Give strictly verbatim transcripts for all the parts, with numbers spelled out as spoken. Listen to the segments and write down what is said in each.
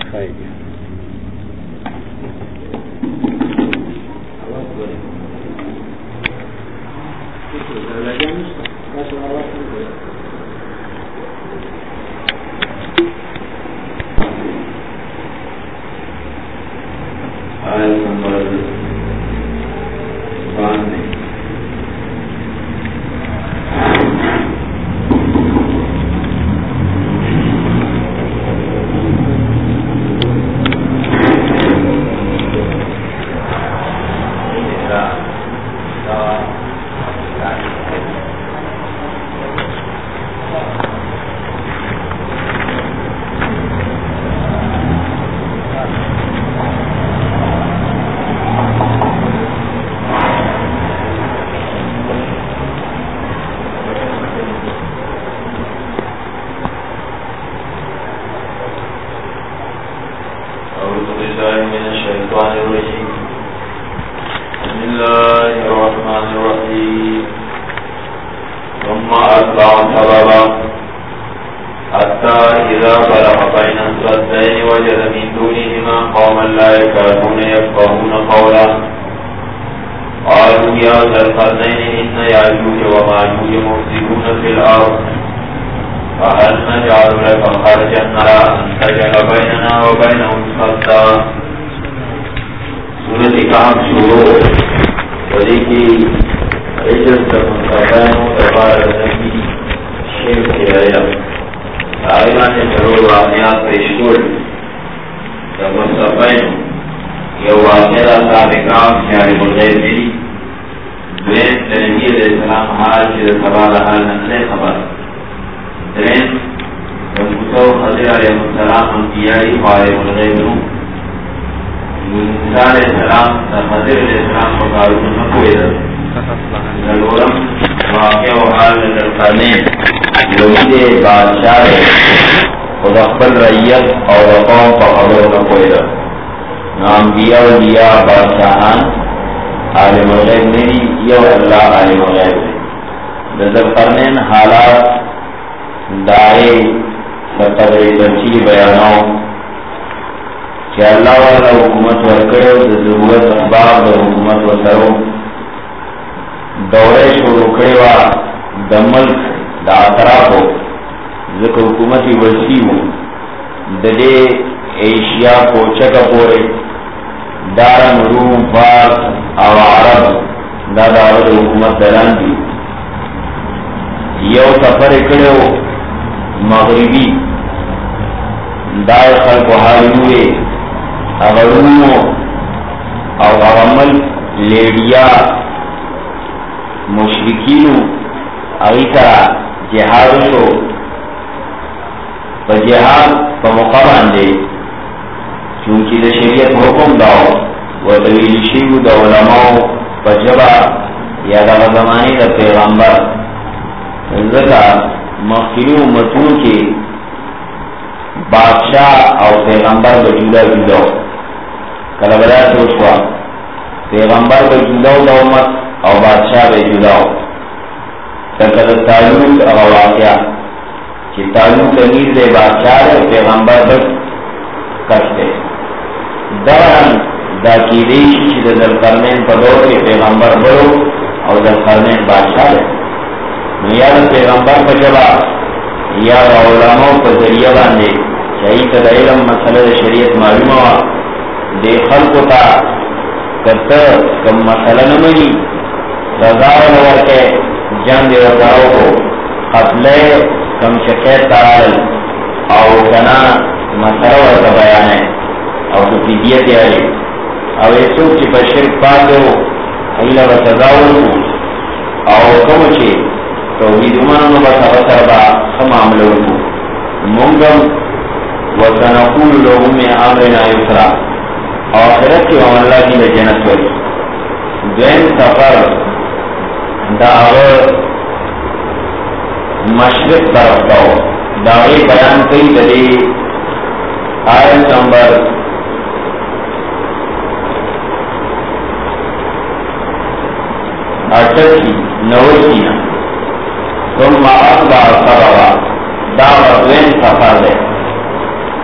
ثم أربع سبعة دعوة وين سفر ده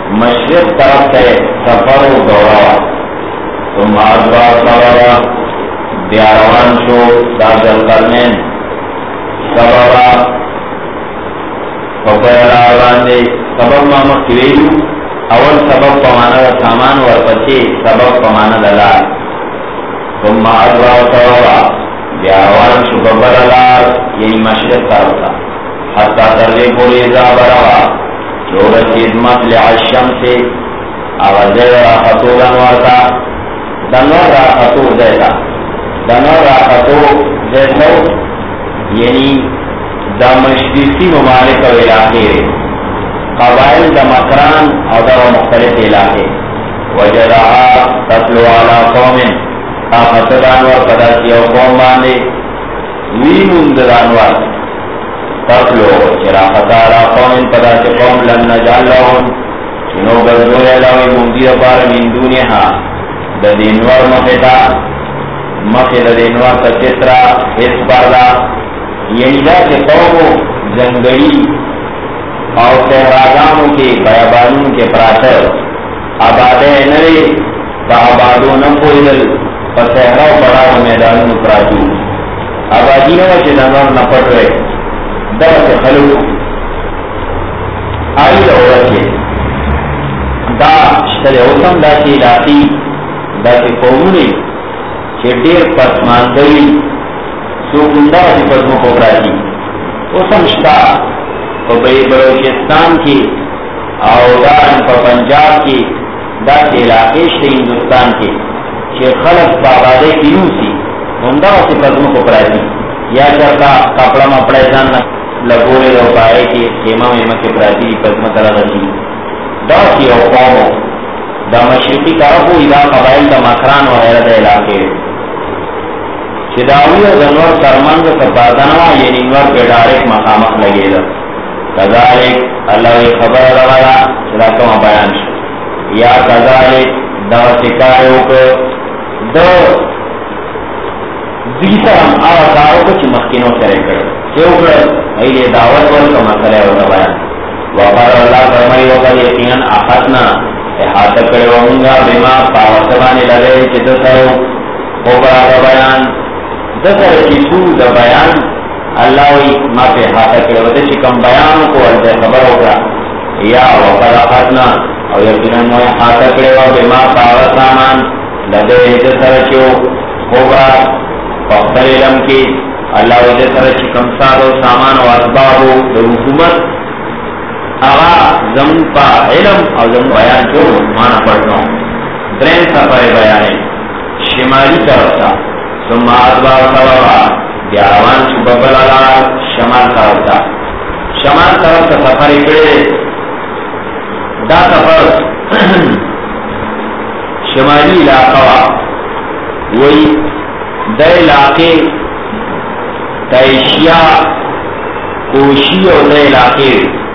مشرق طرف سے سفر و دورہ ثم ادبر سببا بیاروان شو دا ذوالقرنین سببا فپیرا باندے سبب ماما کیویلو اول سبب پمانا دا سامان ورپچے سبب پمانا دا لار ثم ادبر سببا بیاروان شو ببرلار یعنی مشرق طرف تا حتی ترغی پوری زابروا چورت ادمت لعشم سے آوازے راحتو دنوارتا دنوار راحتو دیتا دنوار راحتو دیتا یعنی دا مشرقی ممالک و علاقے قبائل دا مکران او دا مختلف علاقے وجدہا تطلو علا قوم آخت دانوار پداسی او قوم باندے ویمون دانوار تطلو چراحتا علا قوم پداسی قوم لن نجال لهم چنو گردوی علاوی مندی بار من دونیها دا دینوار مخیطا مخیط دینوار تا چترا حس پردا یعنی دا کہ قومو زنگلی اور صحراگانوں کے بیابانوں کے پراتر آبادے نرے تا آبادو نپویدل پا صحراو پڑاو میدانوں پراتو آبادی نوہ چی دنور نپٹ رہے دا سے خلو آئی دا عورت دا شتر اوسم دا سی علاقی دا سی قومونی چی دیر پسماندری سوکندہ سی پسمو پوکراتی اوسم شتا پا بلوچستان کی او دان پا پنجاب کی دا سی علاقی شتا ہندوستان کی چی خلق پا آبادے کی نوسی ہندہ سی پسمو پوکراتی یا چرتا کپڑا مپڑے جان لگولے دو پائے کی خیمہ ویمہ کی پراتی پسمو تلغتی دا سی او قومو دا مشرقی طرفو ادا قبائل دا مکران و غیرد علاقے چی داوی و دنور سرمند سپادنوا یعنی انور پیڑارک مقامق لگے دا کذالک اللہ وی خبر لگا چلا کم بیان شو یا کذالک دا سکایو کو دا دیسر ہم آوہ کارو کو چی مخینو سرے کرو چی اکڑا ایلی دعوت ورکا مسئلہ ہوتا بیان وقال اللہ فرمائی وقال یقیناً احسنا احاطہ کرے ومونگا بما پاوستبانی لگے چی دسرو اوپرا دا بیان دسر چی سو دا بیان اللہ وی ما پہ احاطہ کرے وقت چی کم بیان کو والدہ خبر ہوگا یا وقال احسنا او یقیناً مو احاطہ کرے وقت بما پاوستامان لگے دسر چیو اوپرا پختر علم کی اللہ وی دسر چی کم سادو سامان و اسبابو دا حکومت آغا زمون پا علم او زمون بیان جو مانا پڑھنا درین سفر بیانے شمالی طرف تا ثم ادبار سببا دیاروان شو ببلالا شمال طرف تا شمال طرف تا سفر اکڑے دا سفر شمالی علاقہ وی دا علاقے تیشیا کوشی اور دا علاقے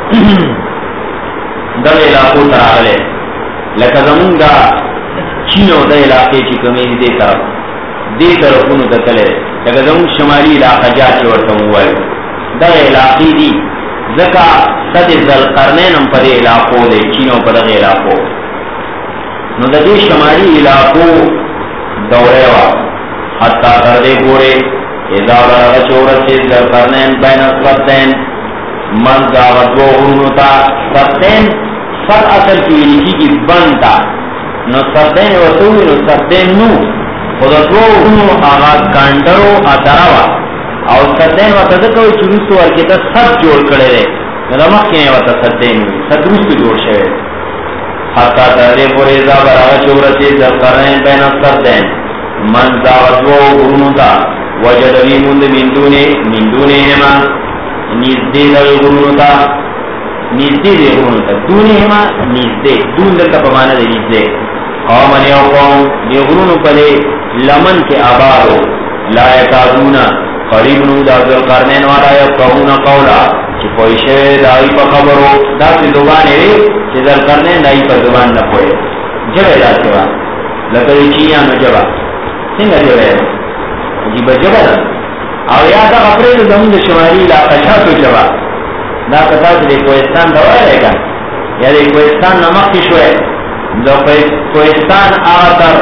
دا علاقوں تراغلے لکہ زمون دا چینو دا علاقے چی کمین دے طرف دے طرفونو تکلے لکہ زمون شمالی علاقہ جا چی ورطا موائے دا علاقی دی زکا صد ذوالقرنین ہم پدے علاقوں دے چینو پدے علاقوں نو دا دے شمالی علاقوں دورے وا حتی کردے گورے اذا برغ چورت سے ذوالقرنین بین الصدین من دعوت و غرونتا سبتین سب اصل کی لکھی کی بنتا نو سبتین وطوی نو سبتین نو خودت و غرونو آغاز کانڈرو ادراوا او سبتین وطدکوی چروستو ورکیتا سب جوڑ کڑے رے نو دمک کینے وطا سبتین ہوئی سب روستو جوڑ شوئے حتی تردے پوریزا براغ چورتی ذوالقرنین بین السبتین من دعوت و غرونتا وجدوی مند من دونے من دونے ہما نیزدے دا غرونو تا نیزدے دے غرونو تا دونے ہما نیزدے دون دلتا پمانا دے نیزدے قومن یو قوم دے غرونو پلے لمن کے آبادو لا یکادونا قریبنو دا ذوالقرنین والا یفقہونا قولا چی پویشے دائی پا خبرو دا سی زبانے رے چی ذوالقرنین دائی پا زبان نپوئے جبے دا سوا لکلی چیانو جبا سنگا جبے عجیبا جبا دا او یا دا غفرین زمون دا شمالی علاقہ شاتو جبا دا قطع دے کوئستان دوائی رہے گا یعنی کوہستان نمک کی شوئے دو کوہستان آغا تر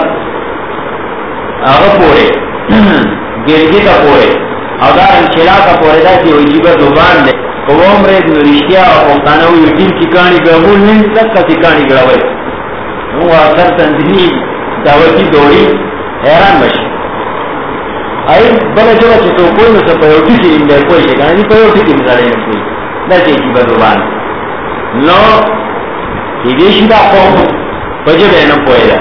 آغا پورے گلگی کا پورے اگر انچلا کا پورے دا کی وجیبہ زبان دے قوام رید نوریشیا و پوختانوی یقین چکانی گرمول نہیں تک کا چکانی گروئے وہ اکثر تنظیمی دعوتی دوڑی حیران بشی آئی بلا جو چیزو کوئی نسا پیوٹی کی اندر کوئی شکانی پیوٹی کی مزارے ہیں کوئی دا چیزی بزربان نو یہ دیشی دا قوم پجب ہے نا پوئے دا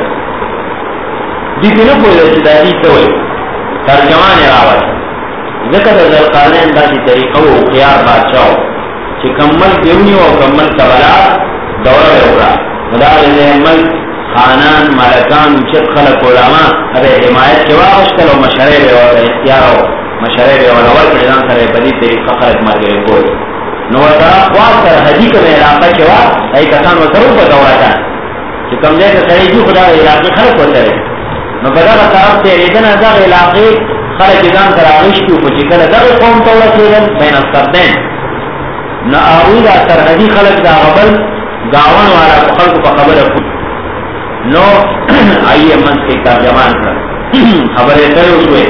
دیتی نا پوئے دا چی دا دیتا ہوئی ترجمان راوات ذکر ذر قانین دا چی طریقہ و خیار بادشاہو چی کمل دیونی و کمل قبلہ دورہ بیورا مدار زیمل خانان مالکان اچت خلق علماء ابے حمایت کے واقشتل و مشرے بے اور اختیار و مشرے بے اور اول پریدان سرے بدی طریقہ خلق مرگرے کوئی نوردرہ خواہ سر حدیق میں علاقہ کے واقع ای کسان و سروف دورہ کان کہ کم دے کہ سرے جو خدا علاقی خلق ہوتا ہے نو بدر طرف تے ریدن ازاق علاقی خلق ازان سر آغیش کیوں کچی کل ازاق قوم طورہ سیدن بین السردین نا آوید سر حدیق خلق دا غبل گاون والا خلق پا خبر خود نو آئیے منس کے ترجمان کر خبریں کرے اس میں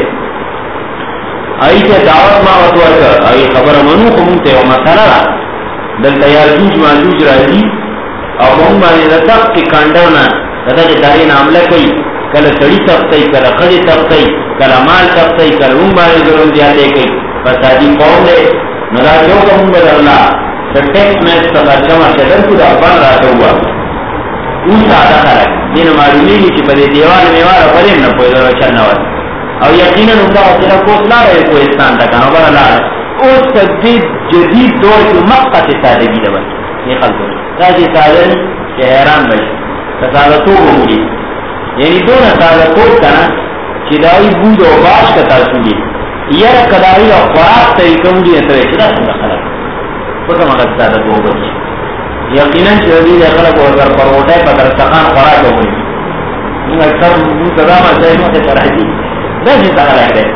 آئی سے دعوت ماوت ورکر آئی خبر منو خمونتے و مسئلہ را دل تیار جوج مانجوج راجی او ہم بانی رتق کی کانڈرنا رتا جی دارین عملہ کئی کل سڑی تختی کل خدی تختی کل مال تختی کل ہم بانی ضرور دیاتے کئی فسادی قوم دے ندا جو کم بدر اللہ سر ٹیکس میں سفر جمع شدر کدا بان راتا ہوا اون سادہ خلق دین معلومی کی چی پدے دیوال میوار پدیم نا پوئی در چلنا ورد او یقینا نکتا وقتنا کوس لا رہے کوہستان تکا نو برا لا رہے اس تجدید جدید دور کی مقت سادگی دبا یہ خلقوں راجی سادن کہ حیران بشی تسادتو گونگی یعنی دون سادتو کنا چی دائی بود و باش کتا سنگی یر کدائی و خوراک طریقہ مجھے اترے چدا سنگا خلق بکا مقت سادتو بشی یقیناً چی دید خلق و اگر پروٹے پتر سخان خوراک ہوئی ان اکثر مقدام سیموں سے ترحیدی دسی تغلق دے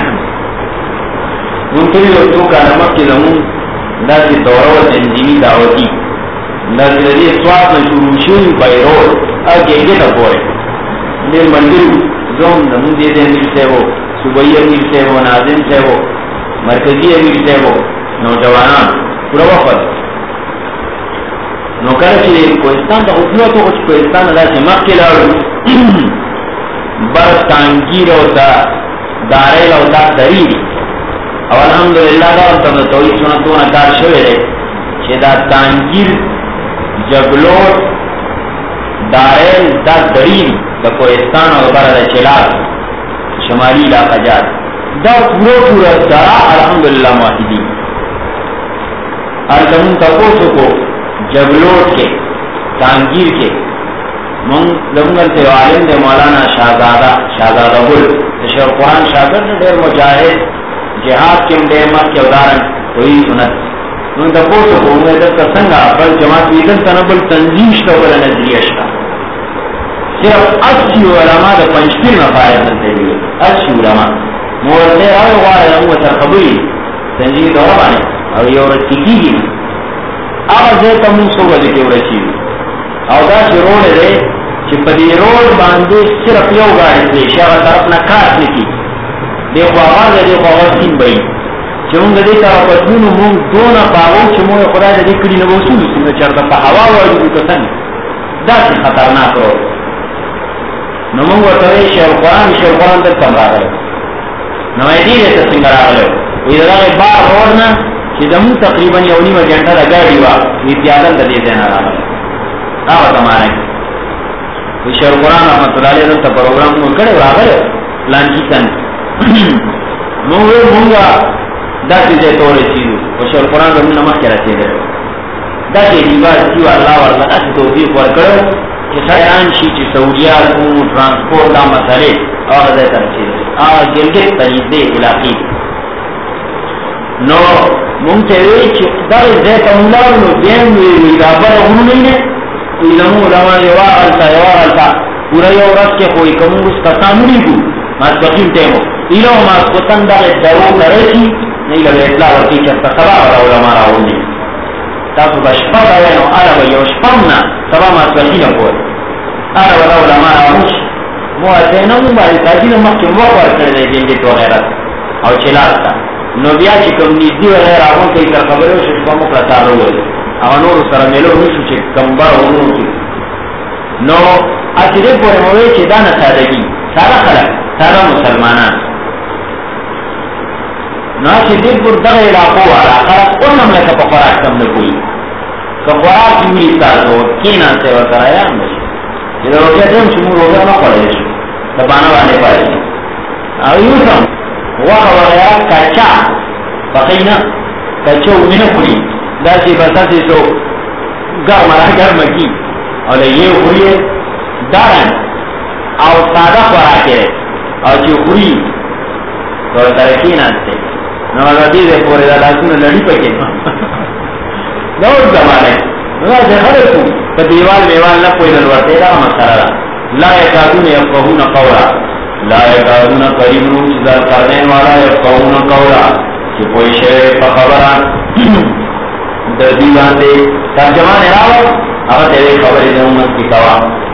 منتوی وقتو کا نمک کی زمون دسی دورو تنجیمی دعوتی دسی دسی سوات نشوروشوی بیرول اب گینگے تا پورے دیر مندرو زوم زمون دیتے امیر سے وہ صوبائی امیر سے وہ ناظم سے وہ مرکزی امیر سے وہ نوجوانان پورا وقت نو کله چې کوهستان ته وصلو ته چې کوهستان داسې مخکې لاړو بر تانگیر او دا داریل او دا دریل او الحمدللہ دا ورطا توحید سنتون کار شوئے دے چې دا تانگیر جگلوٹ داریل دا دریل دا کوهستان او بر دا چلال شمالی علاقہ جات دا پورا پورا درا الحمدللہ معاہدی ارکمون تپوسو کو جگلوٹ کے تانگیر کے من لنگل تے عالم دے مولانا شہزادہ شہزادہ گل شیخ قرآن شاگرد دیر مجاہد جہاد کے دیر مت کے ادارن کوئی سنت من تپوسو کو انہیں دستا سنگا بل جماعت ویدن تنبل تنظیش تو بل نظریشتا صرف اسی علماء دا پنچپیر مفائد نتے ہوئے اسی علماء مورتے آئے وارے امو ترخبوئی تنظیم دورہ بانے اور یہ عورت کی کی گی آغاز ہے تمون سو بجے کے ورچی او دا چی روڑ دے چی پدی روڑ باندے صرف یو گاڑی دے شاہ طرف نا کاس نکی دیکھو آغاز ہے دیکھو آغاز تین بئی چی مونگا دیتا پتنونو مونگ دونا باغو چی مونگ خدا دے کلی نبو سولو سنگا چرتا پا ہوا وارد دیتا سنگ دا چی خطرناک روڑ نو مونگ ورطوے شیخ قرآن شیخ قرآن تک کم را گئے نو ایدی دیتا سنگا را گئے وی دا گئے بار روڑنا کہ زمون تقریباً یونی و گھنٹہ دا گاڑی وا اتیادن دا دیتے نا رہا آوہ تمہارے تو شیخ قرآن رحمت اللہ علیہ تا پروگرام نو کڑے وا گئے لانچی سن مونگو مونگا دا چیزے توڑے چیزو و شیخ قرآن زمون نمک کرا چیزے دا چیزی بات چیو اللہ واللہ اسی توفیق ورکڑو کہ سیان شی چی سعودیات کون ٹرانسپورٹ دا مسئلے آوہ دیتا چیزے آوہ گلگت تنیدے علاقی نو مونږ چې دا دې ته مولاو نو دیم وی دا بل غو نه نه علماء علماء یو التا یو التا پورا یو ورځ کې کوئی کوم څه کسانو نیو ما سپکین ټیمو ایلو ما کوتن دا درو لري نه له اطلاع ورته چې تکرار علماء راوړي تاسو بشپا بوینو علا و یو شپمنا سبا ماسوخین پور علا و دا علماء آموش مواتینا مو باری تاجین مخی موقع کرده جنگیت و غیرت او چلاستا نو بیا چې کوم نږدې وغیر هغون کوي تر خبرې وشو شپه مو کړه تاره وویل هغه نورو سره میلو نشو چې کمبر ورونو کړي نو هسې دې پورې مو وایي چې دا نه سادهګي ساده خلک ساده مسلمانان نو هسې دې پر دغه علاقو والا خلک اوس هم لکه په خوراک کم نه کوي که خوراک وي ستاسو کېناستئ ورسره یان به شي چې د روژه ټیم چې موږ روژه نه خوړلی شو د بانه باندې پاتې شي او یو هم وغه وغیرہ کچا پخینا کچا ومینه خوری دا چې بساسی سو گرم را گرم کی او دا یہ خوری دارن او ساده خوراکه او چې خوری تو ترکی ناسته نو دا دیده پوری دا لاسون لڑی پکی دور زمانه نو دا خلقو پا دیوال میوال نپوی دلورته دا مسئله لا یکادون یفقهون قولا لا یکادون قریبنو چیزار کردین والا یفقهون قولا چی پویشه پا خبران در دیوان دے ترجمان راو اگر تیرے خبری دے امت کی کوا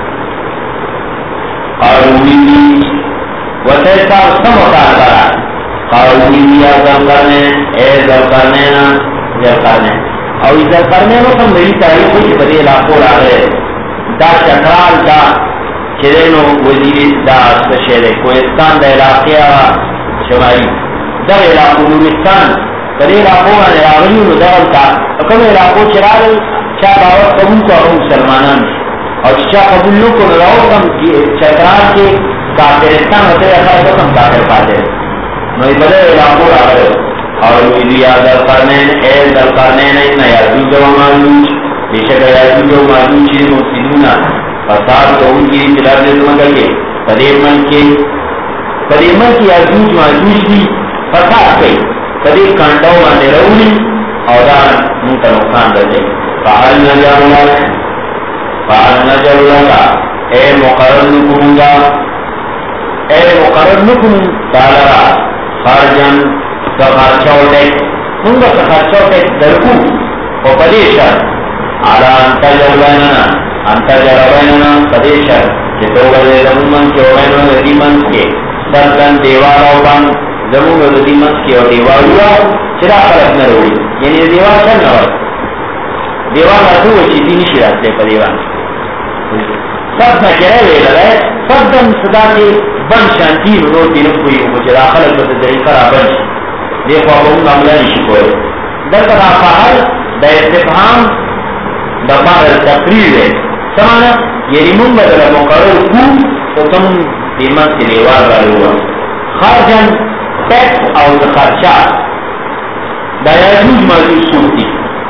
قارونی دی و تیسا سمکار کرا قارونی دی ازل کرنے اے ازل کرنے نا ازل کرنے او ازل کرنے نو کم میری تاریخو چی بدے علاقو را گئے دا چکرال دا چرینو وزیری دا سشیرے کوئستان دا علاقی آگا شمالی دا علاقو نورستان دا علاقو آنے راغلیو نو دغلتا کم علاقو چرال چا باور قبول کو اگر مسلمانان اور چا قبول نو کو نراؤ کم چکرال کے کافرستان ہوتے اگر تو کم کافر پاتے نو بدے علاقو راغلیو اور ویدی آدھر کرنین ایل در کرنین اینا یادو جو مالوچ بیشک یادو جو مالوچ چیز مفسدونا فساد تو ان کی انتظار دے سمجھا کے قدیمن کے قدیمن کی یادوج مالوچ دی فساد کئی قدیم کانٹاو آنے رولی اور دان ان کا نقصان رہتے فعال نجر اللہ فعال نجر اللہ اے مقرر نکمونگا اے مقرر نکمون تالرا خارجن سخارچاو ٹیک منگا سخارچاو ٹیک درکو و پدیشا علا انتجر بیننا انتجر بیننا پدیشا چطو گلے زمون کے وینو ردیمن کے سردن دیوارا بان زمون ردیمن کے و دیوارا چرا خلق نروڑی یعنی دیوار چل نور دیوار نتو چیزی نشی راستے پا دیوار سب نکرے وے لگے سب دن صدا کے بن شانتی رو دینو کوئی ہو چرا خلق بس طریقہ را بن دیکھو اب معاملہ نشی کوئے در طرح فاہر دا استفہام دا فاہر تقریر ہے سمانا یعنی من بدل مقرر کو تو تم دیمان سے دیوار را ہوا خارجن ٹیکس اور خرچات دا یاجوج ماجوج صورتی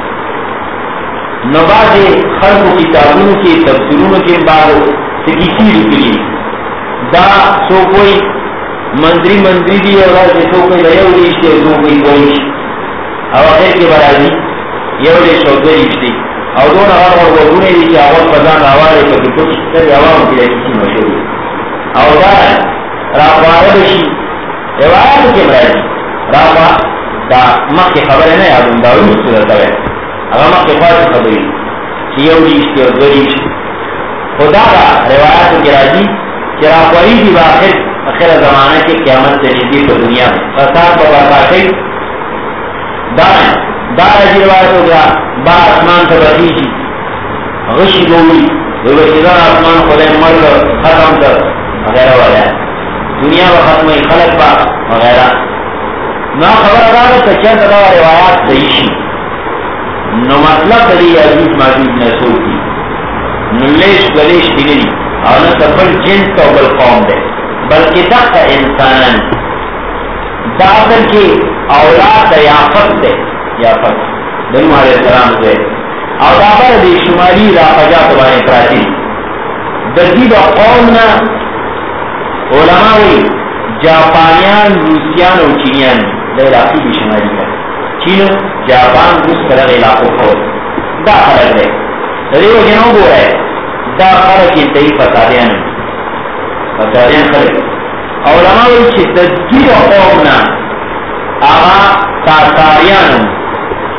نباز خلق و کتابوں کے تفسیروں کے بعد سکیسی رکلی دا سو کوئی منظری منظری دی اور سو کوئی لیو ریش دی سو کوئی کوئیش او اخیر کے برازی یو ریش و دو ریش دی او دون اغار اور وگونے دی کہ آواز پردان آوارے پر کچھ سر آواروں کی لیکسی مشہوری او دا راپوارے بشی روایت کے برازی راپا دا مخی خبر ہے نا یادون دارون صورتا ہے اگر مخی خواہد خبری چی یو ریش دی اور دو ریش خدا دا روایت کے راجی کہ راپواری دی باخر اخیر زمانہ کے قیامت سے نزدیک پر دنیا میں فساد و برکاتی دائیں دائیں جی روایت ہو گیا با آسمان سے بخیشی غشی گوئی ویوشیدان آسمان خودے مر کر ختم کر وغیرہ وغیرہ دنیا و ختمی خلق با وغیرہ نا خبر دارا کہ چند دا روایات صحیحی نو مطلب دلی عزیز موجود نسول کی نلیش گلیش بگنی اور نہ بل جنس کا بل قوم دے بلکہ تخت انسان داخل کی اولاد یافت دے یافت دنو علیہ السلام دے اور دابر دی شمالی راقجات بانی پراتی دردید قوم نا علماوی جاپانیان روسیان و چینیان دے علاقی بھی شمالی کا چین جاپان روس کرد علاقوں خود دا خلق دے دریو جنوں بو رہے دا خلق انتہی فسادیان فسادیان خلق علماء چی تدگیر قومنا آغا تاتاریان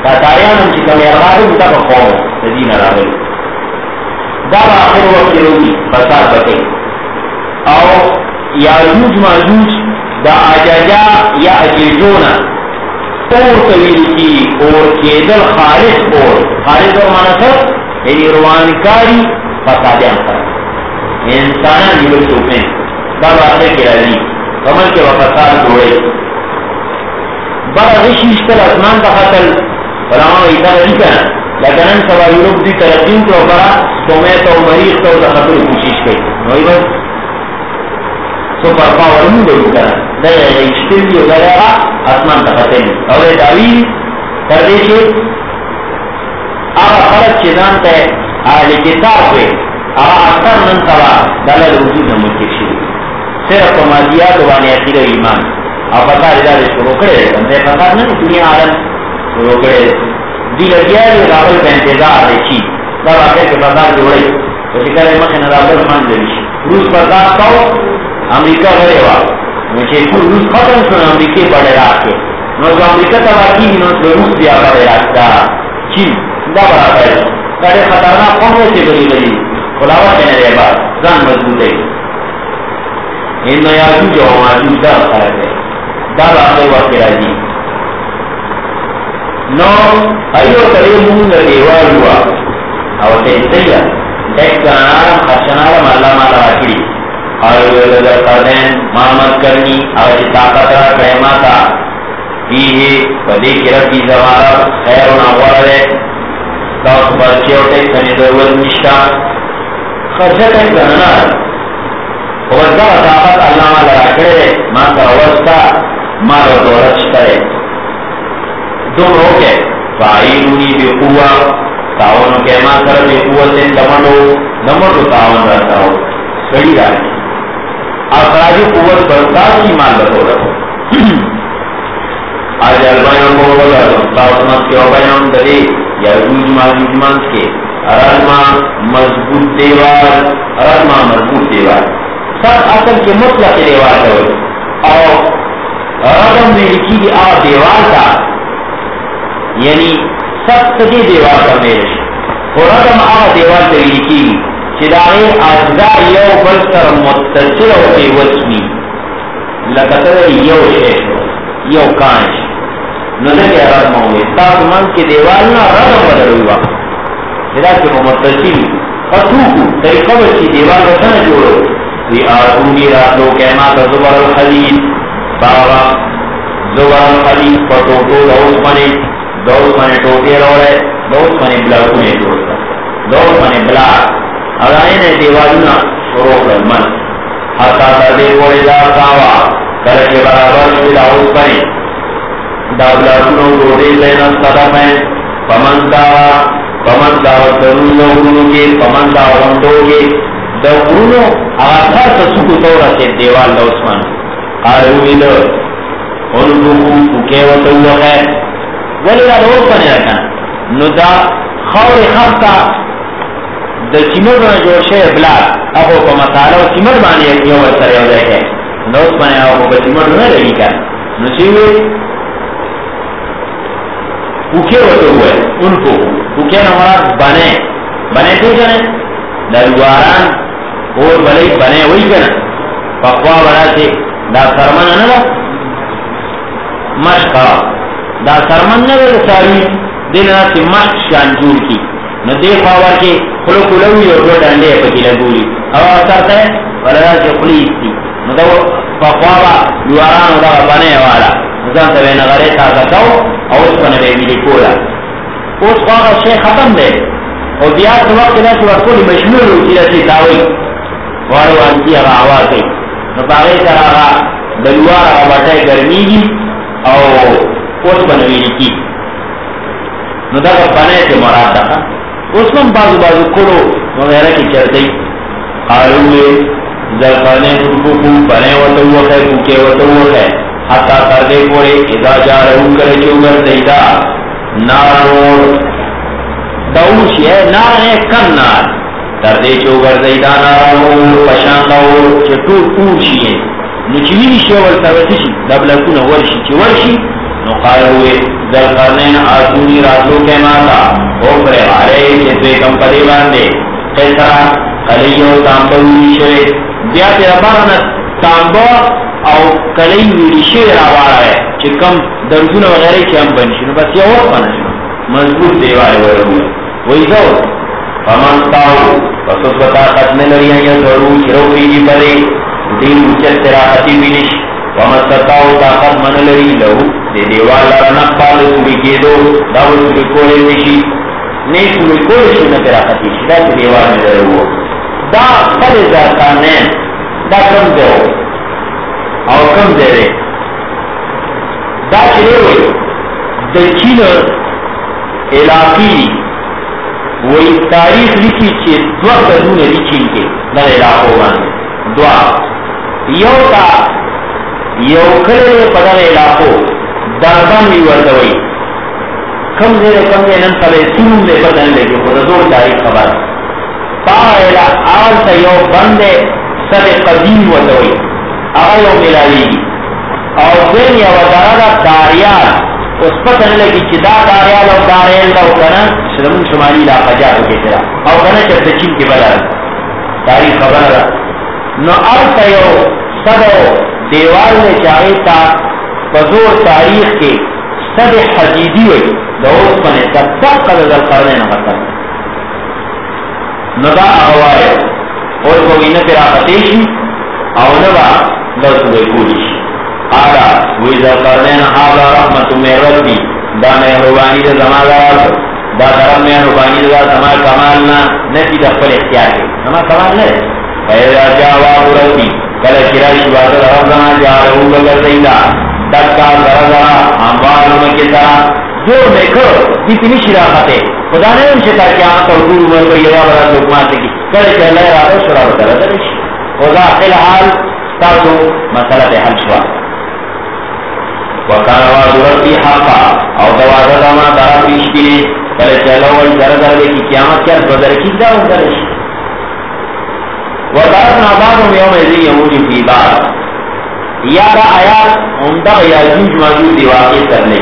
تاتاریان هم چې کوم یرغالو دا په قوم د دین راغلي دا به آخر وخت کې روږي فساد به کوي او یاجوج ماجوج دا اجاجا یا اجیجونا اور طویل کی اور کیدل خالص اور خالص اور مانا سر یعنی روانکاری فسادیان سر انسانان جبل سوپیں دا باقی کی رضی کمل کے وفساد دوڑے بڑا غشی اشتر اسمان تا خطل فلاما ویسا رضی کنا لیکن ان سوا یوروپ دی ترقیم تو برا سومیت و مریخ تو دا خطل کوشش کئی نوی بس سو پرپا ورمون دو کنا دا اشتر دیو دلیغا اسمان تا خطل او داوی کردے چھے آغا خلق چیزان تے آل کتاب ہوئے آغا اکثر من سوا دلال وجود نمکر شروع صرف مادیات وانی اخیر ایمان او فساد ادار شروع کرے اندے فساد نا دنیا عالم شروع کرے دی لگیا دی راول پہ انتظار دے چی دا واقع کے فساد جوڑے تو شکر مخین راول من دلیش روس فساد کاؤ امریکہ غرے وا مجھے روس ختم سن امریکی بڑے راک کے نو جو امریکہ تباکی نو جو روس بیا بڑے راک دا چین دا بڑا پہل کڑے خطرناک قوم سے بری بری خلاوہ دینے رہے بعد زن مضبوط ہے ان یاجوج و ماجوج دا خلق ہے دا باقی وقت راجی نو ایو کرے مونگ دیوار ہوا او تیسیہ دیکھ کنارم خرشنارم اللہ مالا راکڑی اور در قردین محمد کرنی اور طاقت را قیماتا فیہے پدے کی ربی زمارا خیر و ناغوار ہے تاس برچیوٹے سنی دروز نشتا خرشت ہے کنار وزا طاقت اللہ مالا راکڑے ماں کا وزتا مارو دورت شکرے دو روکے فائلونی بی قوہ تاونو کے ماں سر بی قوہ سے دمڑو دمڑو تاون رہتا ہو سڑی رہی افرادی قوت برکات کی مال بتو رہو آج البائیوں کو بولا تاوسمت کے اوبائیوں دلے یا روج ماجوج مانس کے ارادما مضبوط دیوار ارادما مضبوط دیوار سر اصل کے مطلق دیوار ہے اور ردم میں لکھی گی آ دیوار کا یعنی سب سجے دیوار کا میرش اور ردم آ دیوار سے لکھی گی چدائے اجزاء یو بلسر متصل و بے وسمی لکتر یو شیش یو کانش نظر کے ردم ہوئے تاک من کے دیوار نا ردم بدل ہوا چدا کے متصل خطوکو طریقہ بچی دیوار رسن جوڑو وی آتونی راتو کہما کا زبر الحدید باغا زبر الحدید پٹوٹو دوس منے دوس منے ٹوٹے روڑے دوس منے بلاکونے جوڑتا دوس منے بلاک اگائیں نے دیوالنا شروع کر من حتی تردے کوئی دا کاوا کرکے برابر شوی داؤس بنے دا بلاکونو روڑے لینا صدا میں پمن داوا پمن داوا درون لوگونو کے پمن داوا رمدو کے دا قرونو آثار تسوکو تورا سے دیوال دا عثمان آروی دا انکو کھوکے و تو ہے ولی دا دوست بنے رکھنا نو دا خور خفتا دا چیمر بنا جو شیر بلاک اپو پا مسالہ و چیمر بانی یو سر یو دیکھے نوست بنے اپو پا چیمر بنا لگی کر نسیوے اوکے ہوتے ہوئے ان کو اوکے نمارا بنے بنے تو جنے دلواران اور بلے بنے ہوئی کنا پقوا بنا سے دا سرمن ندا مشقا دا سرمن ندا ساری دینا سی مشق شانجور کی نو دیکھ آوا کے کھلو کھلوی اور دو ڈنڈے پکی لگولی او اثرتا ہے ولدا سے خلیس تھی نو دو پقوابا لواران دا بنے والا نظام سوے نغرے تازکاو او اس پنے بے ملی کولا اس خواہ شیخ ختم دے اور بیاد وقت نا سوات کولی مشمول ہو چیزا سی داوئی وارو انتی اگا آواز ہے نو باغی سر آگا دلوار آگا بٹھائے گرمی گی او اس پنے ملی کی نو دا بنے سے مراد دا اس میں بازو بازو کھلو وغیرہ کی چرتی قالوے زرقانے سرکو بنے وطو ہے کوکے وطو ہے حتی کردے پورے اذا جا رہو کرے چوگر دیدا نارور دوشی ہے نار ہے کن نار کردے چوگر دیدا نارور پشان دور چٹو پوشی ہے نچویلی شیور سویسی دبلکون ورشی چی ورشی نقال ہوئے ذوالقرنین آسونی راتوں کے ماتا اوپر آرے جیسے کم پدے باندے قیسرا قلیو تامبو ویشوے بیا تیرا بارنا تامبو او قلیو ویشوے راوارا ہے چکم درزون وغیرہ چی ہم بنشنو بس یہ اور پنشنو مضبوط دیوارے ہوئے ہوئے وہی دو فمن تاو فسوس بطاقت میں لڑیاں یا ضرور چروفی جی پرے دین اچت تراحتی بینش ومستتاو طاقت من لڑی لہو دے دیوار لرنق پال سوری کے دو داو سوری کولے نشی نہیں سوری کولے شو نتراحتی شدہ چی دیوار میں در ہوا دا خل ذاتانین دا کم دے ہو او کم دے رے دا چلے ہوئی دلچین علاقی وہی تاریخ لکھی چھے دو قدون لکھیں کے در علاقوں باندے دعا یو تا یو کلے پدر علاقوں دردان بھی وردوئی کم زیر کم زیر نم سبے سنوں دے بدن لے جو خود دور تاریخ خبر پا آل تا یو بندے سب قدیم وردوئی آگا یو ملاوی اور دین یو دارا داریال اس پتن لگی چی دا داریال او داریال دا کنا شرمون شمالی علاقہ جاتو کے ترا او کنا چرتا چین کی بلا تاریخ خبر را نو ارتا یو صدو دیوال نے چاہے تا بزور تاریخ کے صد حدیدی ہوئی دا اس پنے تا تب قدر در کرنے نمتا نو دا اغوائے اور کوئی نپر آفتیشی او نبا دا سوئے کولیشی آدھا ویزا کرنین آدھا رحمت میں ربی دا مہربانی دا زمادار دا درم مہربانی دا زماد کمالنا نسی دا خپل اختیار کے زماد کمال نرے فیضا جاواب ربی کل شرائی بادر رب زمان جا رہو بگر سیدہ دکا زرزا ہموالوں کے طرح جو میں کرو جتنی شراحت ہے خدا نے ان سے کہا کہ آن تو حضور عمر کو یہ بڑا لکمات کی کل چلے رہا شراح بطرہ درش خدا الحال تاسو مسئلہ حل شوا وکانا وعد ربی حقا او دوازہ داما دارا پیش کیلے کل چلو وی دردر دے کی قیامت کیا بدر کی داؤں درش وَدَارَنَا بَعْضُمْ يَوْمَ اِذٍ يَمُوجُ فِي بَعْضٍ یا دا آیات عمدہ یاجوج ماجوج دی واقع کرنے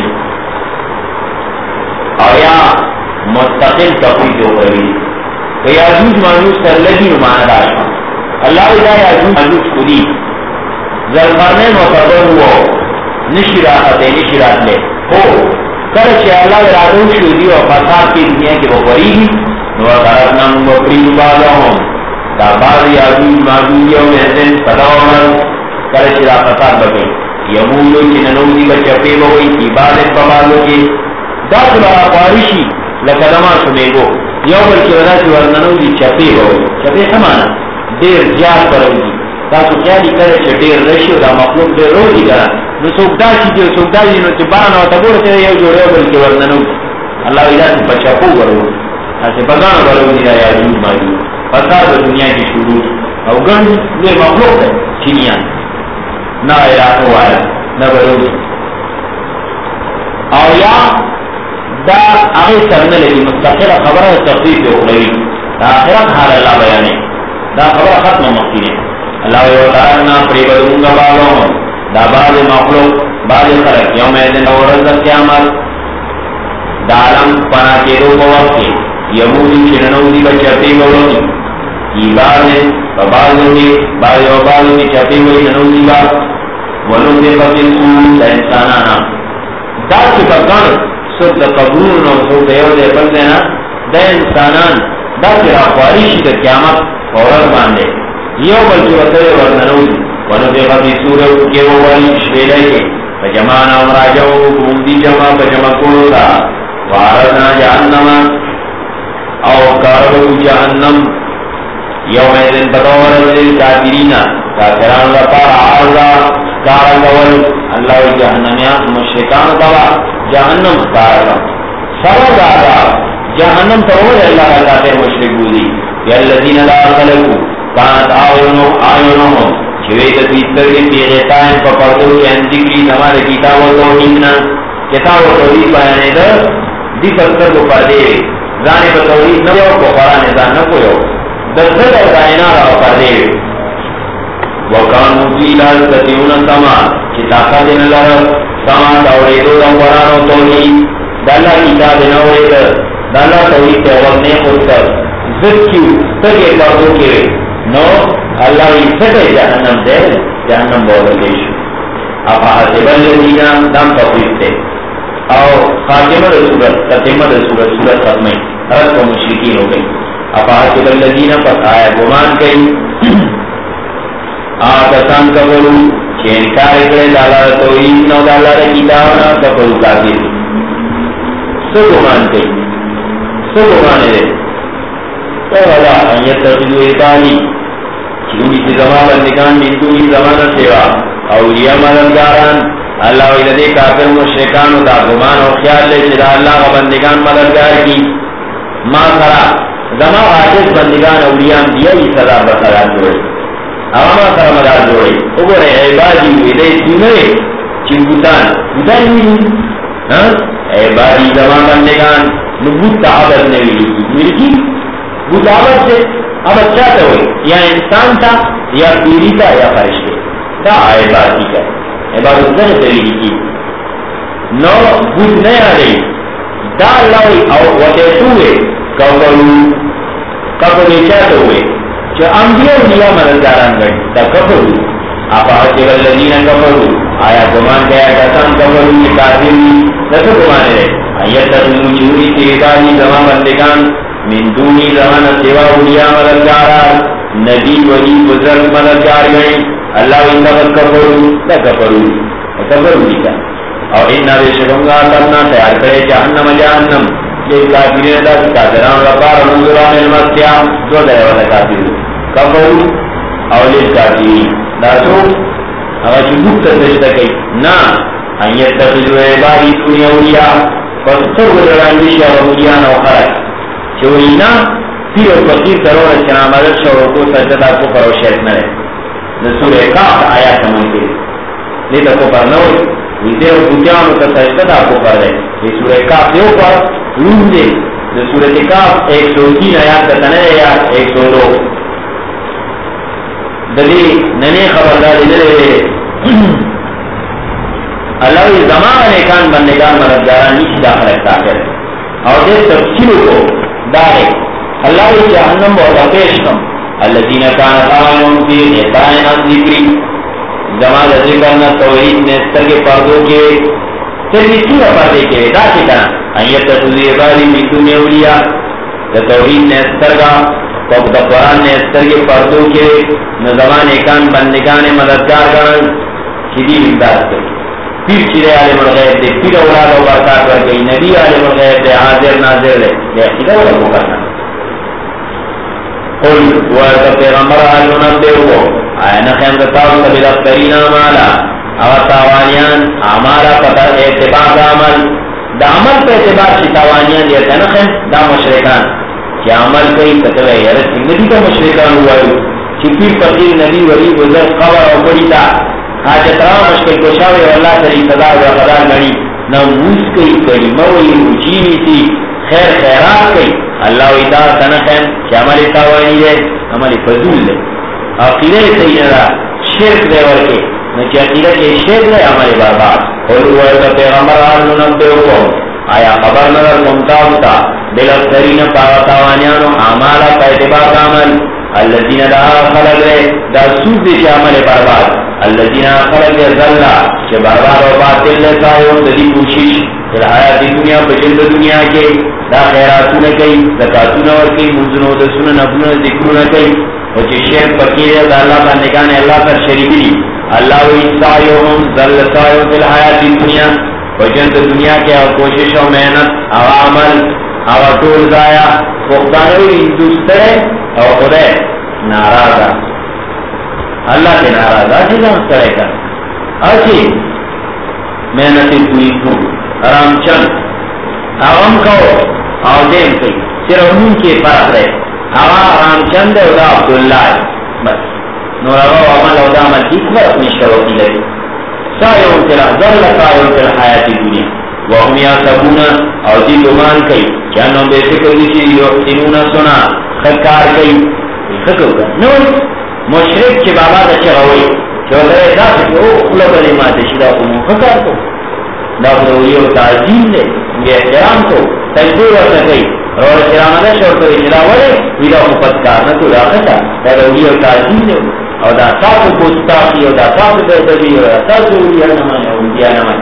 اور یا مستقل تقوید ہو کری تو یاجوج ماجوج سر لگی نمانا داشتا اللہ اذا یاجوج ماجوج خودی ذوالقرنین مقرر ہوا نشرات ہے نشرات لے ہو کرچے اللہ ارادو شودی و فساد کی دنیا کی بخوری ہی وَقَرَبْنَا مُبْرِيُ بَعْضَهُمْ دا بعض یاجوج ماجوج یوم اذن پداومن کرچے دا فساد بگئی یمولو چی ننوزی بچپے بگئی کی بالت ببالو کی دا سبارا پارشی لکدما سمیگو یو بلکی ودا چی ورننوزی چپے بگئی چپے سمانا دیر جات پروزی تاسو خیالی کرے چی دیر رشی دا مخلوق دیر روزی کرا نو سوکتا چی جو سوکتا چی نو چی بانا و تبور چی یو جو ریو بلکی ورننوزی اللہ ویدہ سی بچپو بروزی ایسے بگانا بروزی دا یاجوج ماجوج فساد دنیا کی شروع او گن یہ مخلوق ہے چینیاں نہ علاقہ والا نہ بروز او یا دا آغی سرنے لگی مستقل خبر تخفیف اخروی دا آخرت حال اللہ بیانے دا خبر ختم مختینے اللہ ویوتارنا پریبرونگا باغوں دا بعض مخلوق بعض خلق یوم ایدن ورز قیامت دا علم پنا کے دو بوقتی یمودی چننوزی بچرتی بوقتی ایبارنے فبازوں کے بارے وبازوں کے چاہتے ہوئے ننوزی بات ولو دے فقل سور دا انسانانا دا کی بکان سب دا قبرون اور سب دیو دے پر دینا دا انسانان دا کی راقواریشی دا قیامت فورت باندے یو بلچو بطر ورننوزی ولو دے فقل سور کے وہ والی شویلے کے فجمانا امراجعو کمدی جمع فجمع کولتا وعرضنا جہنما او کارو جہنم یوم ایدن بدور دل کافرین کافران لپار عارضا کارا قول اللہ و جہنمیات مشرکان توا جہنم کارا سوا دادا جہنم تاول اللہ کا کافر مشرک بودی یا اللذین لا خلقو کانت آئینو آئینو چویت بیتر کے پیغتائن پا پردو کے اندکری ہمارے کتاب و توحیدنا کتاب و توحید بیانے در دی پتر کو پردے زانے پا توحید نو کو قرآن ازان نکو یو دزد اور دائنا رہا پردے وکانو فی لازتیون سما چی طاقت ان لرد سما دوڑے دو دا قرآن و توحید دا اللہ کتاب نوڑے دا دا اللہ توحید تے وقت نے خود کر زد کیوں تکے کردو کے نو اللہ ہی سکے جہنم دے جہنم بہت دیشو اب حسب الذین دام توحید تے او خاتمہ رسولت ختمہ رسولت سورت ختمی رد و مشرکین ہو گئی اب حسب الذین پس آیا گمان کئی آتسان کبرو چه انکار کرے دالار توحید نو دالار کتابنا کبرو کافر سو گمان کئی سو گمانے دے تو والا انیت تخذو عبادی چلوی سی زمان بندگان من دونی زمان سوا اولیاء مددگاران اللہ ویدے کافر مشرکان دا گمان و خیال لے چدا اللہ کا بندگان مددگار کی ما سرا زمان عاجز بندگان اولیاء دیا ہی صدا بسرات جوڑے اما سر مدار جوڑے اگر عبادی ویدے سنے چنگوتان بودان ہوئی عبادی زمان بندگان نبوت تعبت نوی ملکی بود تعبت سے اب اچھا تو ہوئی یا انسان تھا یا پیری تھا یا فرشتے دا عبادی کا عبادت در طریقی کی نو بود نہیں آ رہی دا اللہ او وطیتوئے کفرو کفر چاہتے ہوئے جو انبیاء انبیاء مددگاران گئی تا کفرو آپا حسب الذین کفرو آیا گمان گیا کسان کفرو کی کافری دسو گمانے رہے آیت تقیمو چوری تیدانی زمان بندگان من دونی زمان سوا اولیاء مددگاران نبی ولی بزرگ مددگار گئی اللہ انتظر کفرو تا کفرو کفرو دیتا اور انہا بے شکنگا کرنا تیار کرے جہنم جہنم لیک کافرین دا کافران رفار منظران المسیح دو دے والا کافر کفرو اور لیک کافرین دا سو اگر چنگوک تدشتا کئی نا انیت تخذو عبادی سنی اولیاء فستر گزرانویش اولیاء نو خرک چورینا پیر و فقیر ضرور چنا مدد شو کو سجدہ کو پر و شرک نرے نسور اقاق آیات منکر لیتا کو پر نوی ویدے و بودیانو کا سجدہ کو پر دے یہ سور اقاق دیو پر روم دے نسور اقاق ایک سو تین آیات کا تنرے یا ایک سو دو دلی ننے خبرداری دلے اللہ یہ زمان نیکان بندگان مددگاران نیچ داخل اکتا ہے اور دے تفصیلوں کو دارے اللہ یہ جہنم بہتا پیش کم الذین کانت آمن فی غطائن عن ذکری زمان ذکر نہ توحید نے استر کے پردوں کے تیری سورہ پردے کے دا کی طرح ایت تخذی عبادی من دون اولیاء توحید نے استر کا وقت قرآن نے استر کے پردوں کے زمان ایکان بندگان مددگار گرن شدی امداد کری پیر چیرے عالم الغیب دے پیر اولاد و برکات کر گئی نبی عالم الغیب دے حاضر ناظر لے لے عقیدہ والا کو کرنا قل وارد پیغمبر آلو نبدے ہو آئے نخیم دتاو سبیل اخترین آمالا اور تاوانیان آمالا پتر اعتبار دا عمل دا عمل پہ اعتبار چی تاوانیان دیتا نخیم دا مشرکان چی عمل کئی تتوے یرد نبی کا مشرکان ہوا ہے چی پیر فقیر نبی ولی بزرگ خبر اور بڑی تا حاجت رام مشکل کوشاوے واللہ تری صدا و خدا گڑی نہ موس کئی کڑی موئی روچینی تی خیر خیرات کئی اللہ و ادار تنخیم کہ عملی تاوانی دے عملی فضول دے عقیدہ صحیح ندا شرک دے ورکے نچی عقیدہ کے شرک دے عملی برباد قلو ورکا پیغمبر آرنو نبتے ہو آیا خبر نظر ممتاوتا بلکترین پاوا تاوانیانو عمالا پا اعتبار عمل الذین دا خلق دے دا سود دے چی عمل برباد الذین خلق دے ظلہ چی برباد و باطل لے سایو دلی کوشش پھر حیات دنیا بجند دنیا کے دا خیراتون کئی زکاتون ورکی منزنو دا سنن افنون ذکرون کئی و چی شیخ فقیر دا اللہ کا نکانے اللہ پر شریفی دی اللہ و سایو ہم ظل سایو فی الحیات دنیا بجند دنیا کے اور کوشش و محنت او عمل او طول ضائع فقدانوی دوسترے او خدے ناراضا اللہ کے ناراضا چیزا مسترے کر اچھی محنتی پوری کو رام چند اوام کھو او دیم کئی صرف ان کے فرق رہے اوا رام چند ہے ادا عبداللہ بس نورا عمل ادا عمل کی خبر اپنی شروعی لگی سایون تلا ذل سایون تلا حیاتی دنیا وهم یاسبونا او دی گمان کئی چانو بے فکر دی چیزی یوحسنونا سنا خکار کئی خکر کر نو مشرک چی بابا دا چی غوی چی وزر دا سکی او خلق علی مات شدا قمو خکار کو دا ضروری اور تعظیم دے یہ احترام کو تجبور ورنہ کئی اور احترام ادا شور کو اجلا وڑے ویلا مفت کارنا تو راکتا دا ضروری اور تعظیم دے اور دا ساتھ گستاخی اور دا ساتھ بہتری اور دا ساتھ ضروری نمائن اور انتیا نمائن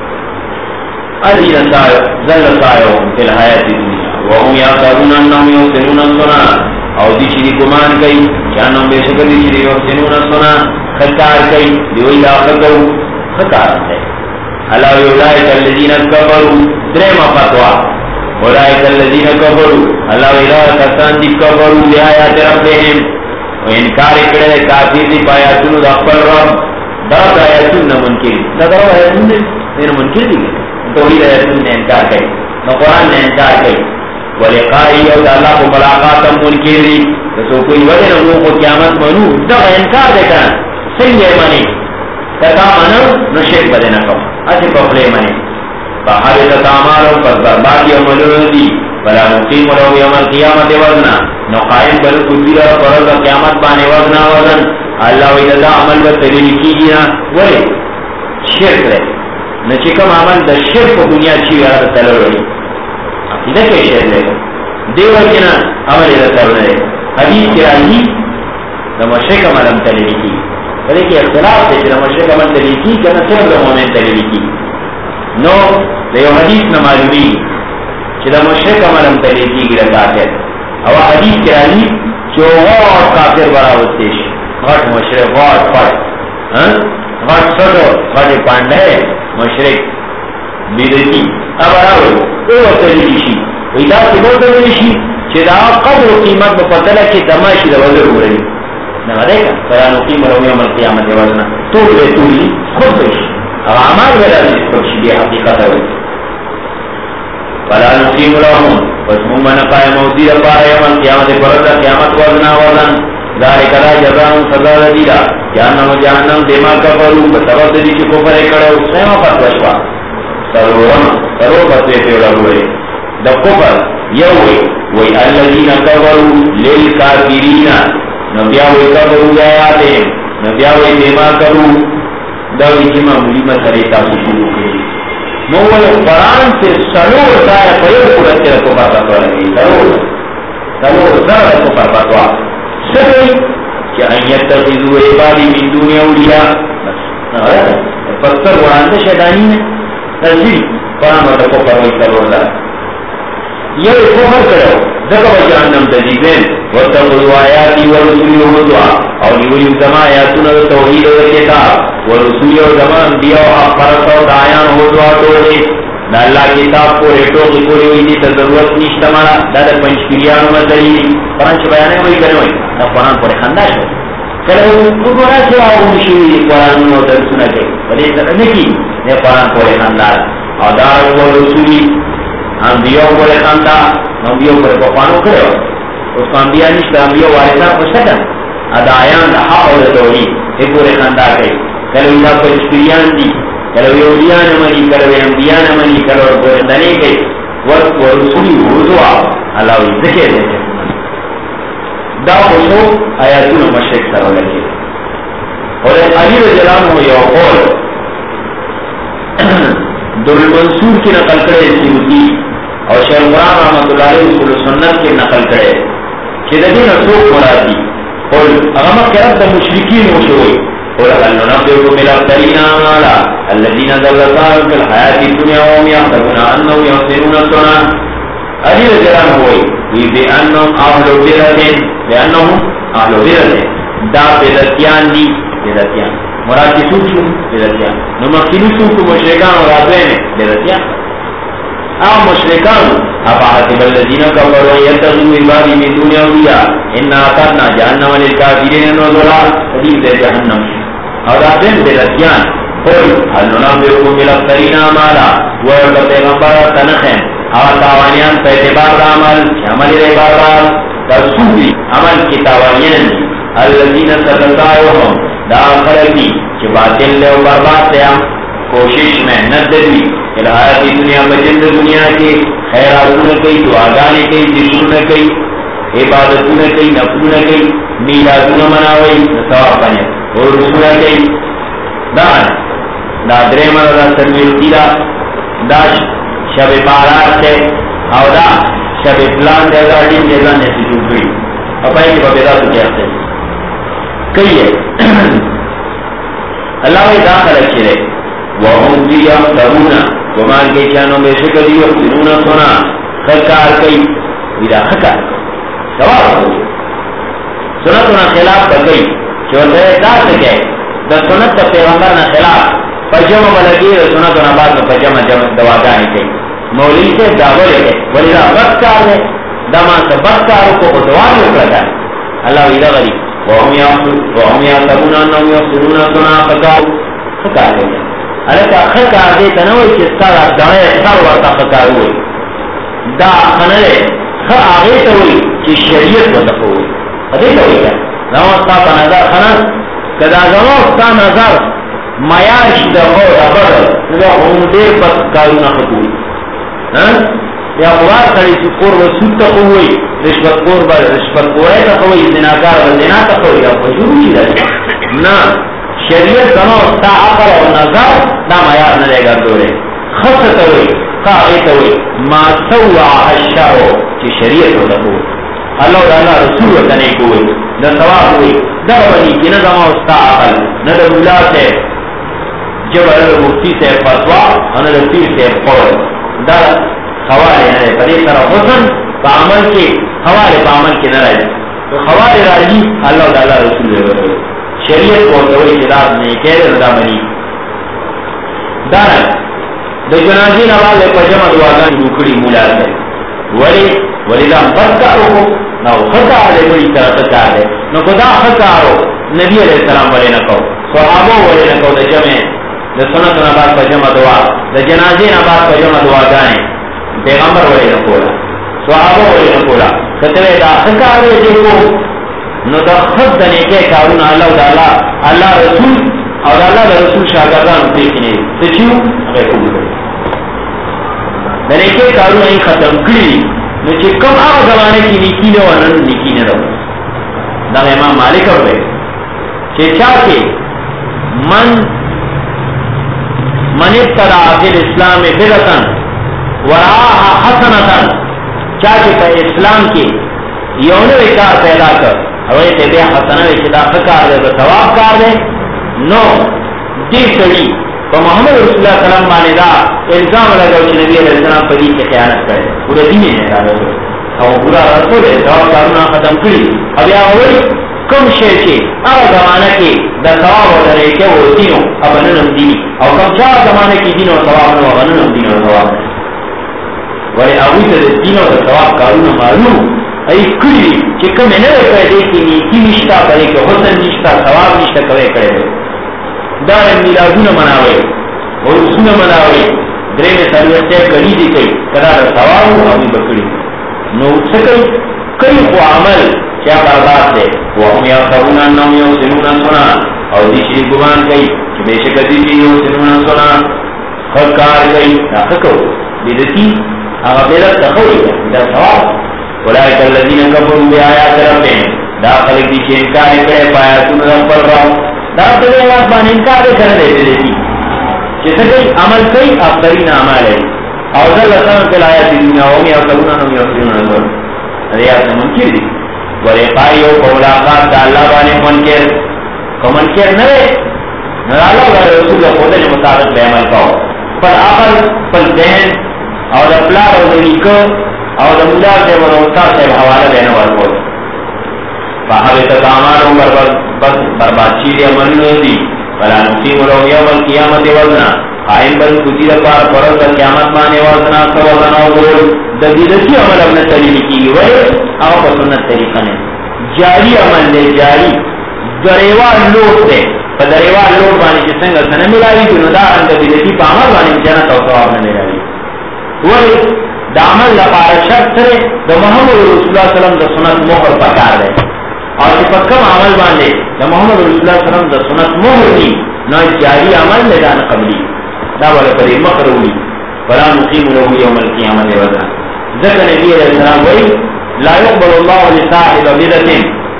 الذین ظل سایہم فی الحیات دنیا وهم یعتقدون انہم یحسنون صنعا اور دی شری گمان کئی جانم بے شکر دی شری یحسنون صنعا خطار کئی دیوئی لاقتو خطار ہے اللہ اولئک الذین کفروا درم فتوا اولئک الذین کفروا اللہ اولئک کسان دی کفروا بآیات ربهم و انکار کرے کافر دی آیاتونو د خپل رب دا آیاتون نہ منکر دا دا آیاتون نے منکر دی توحید آیاتون نے انکار کئی نو قرآن نے انکار کئی ولقائی اور اللہ کو ملاقات منکر دی تو کوئی وجہ نہ کو قیامت منو دا انکار دے کر سنگے منی کتا منو نو شرک بدے نہ کم اسی پفلے منی فحالت تعمالوں پر بربادی عملوں دی بلا مقیم رو یوم القیامت وزنا نو قائم بلو کبیر فرض قیامت بانے وزنا وزن اللہ ویدہ عمل بطریل کی گیا ولی شرک رہے نو چکم عمل دا شرک و دنیا چیوی آتا تلو رہی عقیدہ کے شرک رہے دیو کنا عمل دا تلو رہے حدیث کی راہی دا مشرک عمل ہم تلیلی کی لیکن اختلاف ہے کہ مشرک عمل تلیلی کی کنا صرف دا مومن تلیلی کی نو دیو حدیث نہ معلومی کہ دا مشرک عمل ہم تلیلی کی گرہ کافر او حدیث کی راہی جو غور کافر برا ہوتیش غٹ مشرک غٹ پٹ غٹ سٹو غٹ پانڈے مشرک بیدتی اب راوی او تلیلی شی ویدہ کی بہت تلیلی شی کہ دا قدر و قیمت بپتلہ کی دمائشی دا وزر ہو رہی نہ دیکھا فلا نقیم رو یوم القیامت وزنا طول بے طولی خود بیش اب عمال بلا دیس پکشی بے حقیقت ہوئی فلا نقیم لهم پس ممن قائم موزید پارا یوم القیامت پرد قیامت وزنا وزن ذالک لا جزاؤں سزا دیلا جہنم و جہنم دیما کفرو بسبب دی چی کفر کرو سیما فتوشوا سرورم سرور فتوی پیولا ہوئے دا کفر یوئی وی الذین کفرو للکافرین نبیاوی کفرو جایاتے نبیاوی دیما کرو داوی جمع ملیمہ سریتا شروع کی مول قرآن سے سرور دائے پیو قرآن سے رکھو پاتا لگی سرور سرور سر رکھو پاتا سرور کہ انیت تخیزو عبادی من دون اولیاء پستر قرآن سے شیطانی میں ترجیح قرآن رکھو پروی سرور دائے یہ کفر کرو ذکر جہنم تجیبین وَتَقُلُوا آیاتی وَرُسُولِ وَمُدُعَا اور نیولی زمان آیاتون توحید و کتاب ورسول و زمان انبیاء و حق پرست و دعیان و دعا توڑے دا اللہ کتاب کو ریٹو کی کوئی ہوئی دی تا ضرورت نیشتا مارا دا دا پنچ پیریان و مزدری قرآن چھ بیانے ہوئی کرنے ہوئی دا قرآن پر خنداش ہو کلے وہ قرآن سے آؤ مشیوی قرآن و درسونا کے ولی سکر نکی نے قرآن پر خنداش اور دار و رسولی انبیاء پر خنداش انبیاء پر قفانو کرے ہو اس کو انبیاء نشتا انبیاء وارثان کو شکن ادایان دا حق و توحید ایک پورے خاندان گئی کلو انہا کو اسپریان دی کلو اولیان منی کلو انبیان منی کلو گردنے گئی وقت و رسولی وردوا اللہ وی ذکر دے دا خصو آیاتون مشرک سر لگے اور علی رضی اللہ عنہ یو قول در المنصور کی نقل کرے سیوتی اور شیخ قرآن رحمت اللہ علیہ رسول سنت کی نقل کرے کہ دین اصوب مرادی قل اغمق کرد دا مشرکین وشوئی قل هل ننبئكم بالأخسرين أعمالا الذين ضل سعيهم في الحياة الدنيا وهم يحسبون أنهم يحسنون صنعا علی رضی اللہ عنہ ہوئی بأنهم أهل بدعة بأنهم أهل بدعة دا بدعتیان دی بدعتیان مراد کی سوچ شو بدعتیان نو مخکینی سوچ کو مشرکان اور آدوے میں بدعتیان آم مشرکان افاحسب الذین کفروا یتخذوا عبادی من دون اولیاء انا اعتدنا جہنم للکافرین نزلا حدیث جہنم اور آدم بدعتیان قل هل ننبئكم بالاخسرین اعمالا ورد پیغمبر تنخین اور تاوانیان پہ اعتبار عمل عمل عبادات ترسولی عمل کی تاوانیان الذین سرسائهم دا خلقی کہ باطل لے و برباد لیا کوشش محنت دی الہیات دنیا بجند دنیا کے خیراتوں کئی دعاگانے کئی ذکروں کئی عبادتوں کئی نفلوں کئی میلادوں مناوئی ثواب بنے اور رسولہ کئی دان دا درے مرد تنویر تیرا دا شب بارات ہے او دا شب پلان دے گا دین دے گا نیسی جوکری اپائی کی بابیدہ تو کہتے ہیں کئی ہے اللہ وی داخل اچھرے وَهُمْ بِيَمْتَرُونَ وَمَانْ کے چانوں بے شکل یُحْسِنُونَ سُنا خکار کئی ویدہ خکار سواب ہوئی سنتنا خلاف کا کئی چوہتے دا سکے دا سنت تا پیغمبرنا خلاف پجم ملگی دا سنتنا بعد میں پجم دوادانی کئی مولی سے داولے گئے ولی دا بدکار ہے دا مان سے بدکاروں کو خدوانی اکرتا ہے اللہ ویدہ غریب وَهُمْ يَعْتَبُونَ أَنَّهُمْ يَحْسِنُونَ صُنْعًا خکار خکار ہوئی علیکہ خکار دیتا نوئی چستا دا دڑے سر ورطا خکار ہوئی دا خنلے خ آغیتا ہوئی چی شریعت وطف ہوئی حدیث ہوئی کیا نوستا پا نظر خنل کدا زموستا نظر میاش دا ہو ربر ندا ہم دیر پس کارونا خکوئی یا قرآن کھڑی چی قور و سود تا ہوئی رشبت قور بر رشبت قورے تا ہوئی زناکار و زنا تا ہوئی یا فجور چی رہی نا شریعت زموستا عقل و نظر دا میار نلے گا دورے خصت ہوئی قاعدت ہوئی ما سوع الشعو چی شریعت و دکو اللہ و اللہ رسول و تنیک ہوئی دا ثواب ہوئی در بنی کی نظم استا عقل ندر اللہ سے جبر المفتی سے فتوہ ندر پیر سے قول در خوالے نرے پدی سر حسن با عمل کے خوالے با عمل کے نرے تو خوالے راجی اللہ و اللہ رسول و دکو شریعت کو دوئی جداد نے کہہ دا بنی دارک دا جنازی نواز پجم دعاگان روکڑی مولا ہے ولی ولی دا بدکارو کو نو خکار دے بڑی طرح کار دے نو خدا خکارو نبی علیہ السلام ولی نکو صحابو ولی نکو دا جمع دا سنت نواز پجم دعا دا جنازی نواز پجم دعاگانے پیغمبر ولی نکولا صحابو ولی نکولا کتوے دا خکار دے جنگو نو دا خود دنے کے کارون اللہ دا اللہ اللہ رسول اور اللہ رسول شاگردان دیکھنے سچیو اگر قبول کرے دنے کے کارون ای ختم کری نو چی کم آغا زمانے کی نیکی نے ونن نیکی نے رو دا امام مالک ہوئے چی چاہتے من من ابتدع فی الاسلام بدعتن ورآہا حسنتن چاہتے پہ اسلام کی یونو کار پیدا کر اوے تے بیا حسنہ چدا فکار دے ثواب کار دے نو دی سڑی تو محمد رسول اللہ صلی اللہ علیہ وسلم بانے دا الزام لگاو چی نبی علیہ السلام پدی کے خیانت کرے پورا دین ہے راجو او پورا رسول ہے ثواب کارنا ختم کری اب یا ہوئی کم شے چی اب زمانہ کی دا ثواب و درے کے وہ دینو اب ننم دینی او کم چاہ زمانہ کی دینو ثواب نو اب ننم دینو ثواب ولی ابوی تا دینو دا ثواب کارنا معلوم ای کلی چی کم نوے پیدے کی نیکی نشتا کرے کہ حسن نشتا ثواب نشتا کرے کرے دار میلادون مناوے اور رسول مناوے درے میں سروسے کری دی کئی کدا دا ثواب ابھی بکڑی نو سکل کئی خو عمل کیا برباد دے وہ ہم یا خبونا نام یو سنونا سنا اور دیشری گمان کئی کہ بے شک دیشری یو سنونا سنا خرکار کئی ناککو بیدتی اگا بیدت تخوری دا ثواب اولئک الذین کفروا بآیات ربہم دا خلق دی چھ انکار کرے پایاتوں رب پر راو دا دے واس بان انکار کر دے دے دی کہ سکئی عمل کئی افضلین اعمال ہے اور ذل سن فی الحیات الدنیا و یا قلنا نو یقینون نور ریاض منکر دی ولقائیو ملاقات دا اللہ بانے منکر کو منکر نہ نہ اللہ و رسول خود نے مطابق عمل کرو پر عقل پر ذہن اور اپلا اور نیکو اور دمدہ سے ونوتا سے حوالہ دینے والے فحبت تعمالوں برباد چیزیں عمل دی فلا نقیم لهم یوم القیامت وزنا قائم بل کتی دفار فرض قیامت مانے وزنا سوزنا وزول دبیدتی عمل اپنے طریقی کی وی او پسنت طریقہ نے جاری عمل دے جاری دریوار لوٹ دے فدریوار لوٹ بانے جسنگا سنہ ملاوی کنو دا ان دبیدتی پا عمل بانے جنت و ثواب نہ ملاوی وی دا عمل لپار شرط سرے دا محمد رسول اللہ صلی اللہ علیہ وسلم دا سنت مہر پکار دے اور کہ کم عمل باندے دا محمد رسول اللہ صلی اللہ علیہ وسلم دا سنت مہر دی نا جاری عمل میدان قبلی دا والا پر مقرولی فلا نقیم له یوم القیامت وزنا ذکر نبی علیہ السلام وی لا يقبل اللہ لصاحب بدعت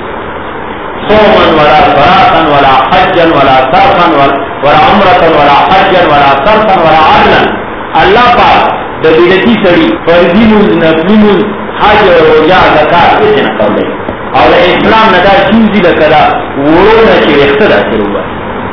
صوما ولا صلاة ولا حجا ولا صرفا ولا عمرة ولا حجا ولا صرفا ولا عدلا اللہ پاک د بدعتي سړي فرضي مونږ نفلي مونږ حج روزه زکات هیڅ نه کوي او د اسلام نه دا چیزی لکه دا ورونه چې وخته دا شروع وه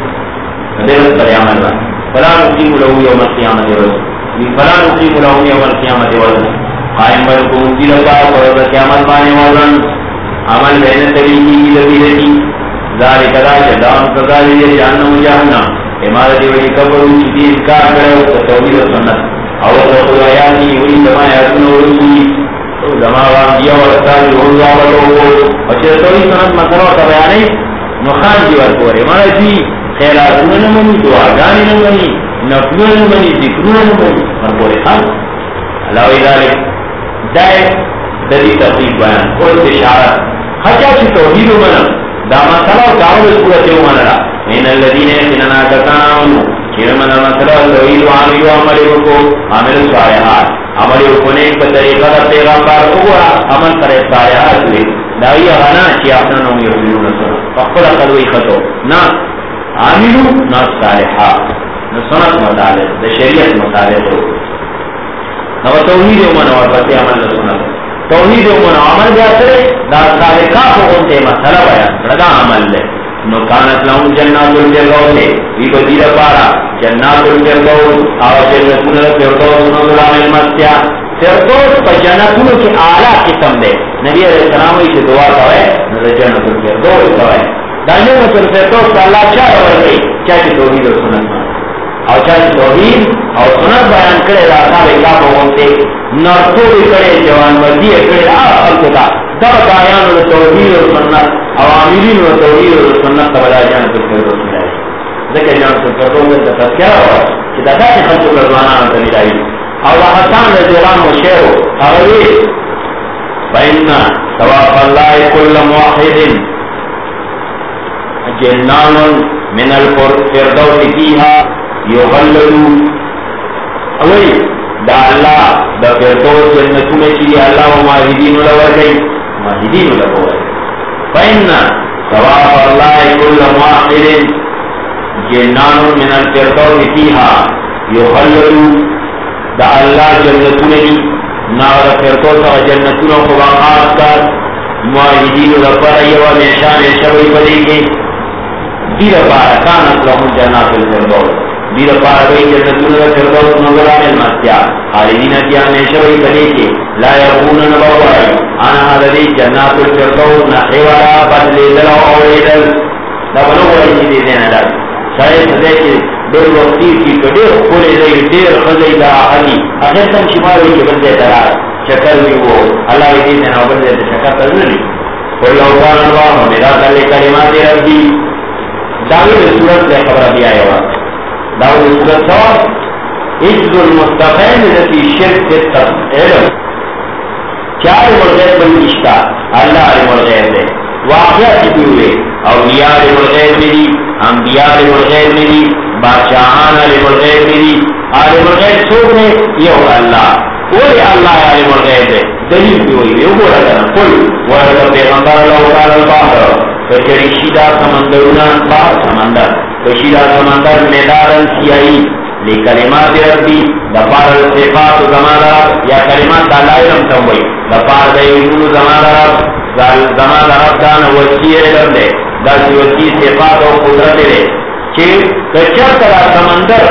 دې پر عمل باندې فلا نقيم له يوم القيامة وزنا فلا نقيم له يوم القيامة وزنا قائم برکو دی لگا اور قیامت باندې وزن عمل بین طریقی کی لبیدتی ذالک دا جدام کذالی جہنم جہنم امارتی وی کبر چیزی انکار کرو توحید و سنت اور تو آیاتی وی دما یاتن و رسولی دما وانبیاء و رسال روزا و لوگو وچه توحید سنت مسئلہ و بیانی نخان جیور کوری امارتی خیراتون نمانی دعاگانی نمانی نفلون نمانی ذکرون نمانی مربوری خان اللہ وی ذالک دائے دلی تفریق بیان اور اشارت خچا چی توحید منا دا مسئلہ و دعوت صورت منا ان الذین یقیننا کسانو چیر منا مسئلہ توحید و عامل و عمل کو عامل صالحات عمل کو نیک طریقہ پیغمبر کو عمل کرے صالحات ہوئے دائی غنا چی اپنا نوم یقینون سنا فقل قدوی خطو نا عاملو نا صالحات نسنت مطالب دا شریعت مطالب ہو نو توحید من اور بس عمل سنت توحید من عمل جاتے دا صالحہ کو انتے مسئلہ بیان ردا عمل لے نو کانت لہم جنات الفردوس وی بدیر پارا جنات الفردوس اور جنتون الفردوس نزلا من مسیا فردوس پر جنتون کی اعلیٰ قسم دے نبی علیہ السلام سے دعا کرے نظر جنت الفردوس کرے دا جنت الفردوس کا اللہ چاہ رہے گئی چاہے توحید و سنت اور چاہے توحید اور سنت بیان کرے راستہ بیکا بہنتے نرسو بھی کرے جوان مردی کرے آخر کتا دب دایان و توحید و سنت عواملین و توحید و سنت تبدا جانت الفردوس ملائی ذکر جانت الفردوس میں تذکرہ ہوا کہ دادا کی خلق کردوانا آنتا ملائی اور حسان رضی اللہ عنہ شیرو اغلی فإننا ثواب اللہ کل موحد جنان من الفردوس فیہا یغللو اوئی دا اللہ دا فردوس جنتون چلی اللہ و ماہدین لور گئی ماہدین لور گئی فإننا ثواب اللہ کل موحد جنان من الفردوس فیہا یغللو دا اللہ جنتون چلی ناغر فردوس و جنتون کو باقات کر ماہدین لور یو میشا میشا وی بدے گئی دیر پارا کانت لہم جنات الفردوس دیر پارا گئی جنتون الفردوس نظرہ من مسیا خالدین کیا ہمیشہ وی بنے کے لا یکون نبورائی آنا حضری جنات الفردوس نحیورا بدلے دل اور ایدل دا بلو بڑی چیزیں دینا لگ سارے سدے کے دیر وقتی کی کدیر کھولے دے دیر خزی دا حلی اخیر تم شمار ہوئی کہ بندے درار شکر بھی وہ اللہ وی دینا بندے شکر تذنی قل اوکان اللہ میرا دل کلمات ربی داود صورت لے خبر دیا ہے وقت داود صورت سوال عجد المستقیم لکی شرک تک علم چار مرغیب بن اشتا اللہ علم الغیب دے واقعہ چکی ہوئے اولیاء علم الغیب میری انبیاء علم الغیب میری بادشاہان علم الغیب میری علم الغیب سوک نے یو اللہ وہی اللہ علم الغیب دے دلیل بھی ہوئی وہ بولا کرنا کل ورد پیغمبر اللہ تعالی الباہر فجری شیدہ سمندرونا باہر سمندر فشیدہ سمندر میدارن سیائی لی کلمات ربی دپار صفات زمان رب یا کلمات اللہ علم سوئی دپار دیون زمان رب زمان رب دان وسیع علم دے دس وسیع صفات و قدرت دے چھ کچر کرا سمندر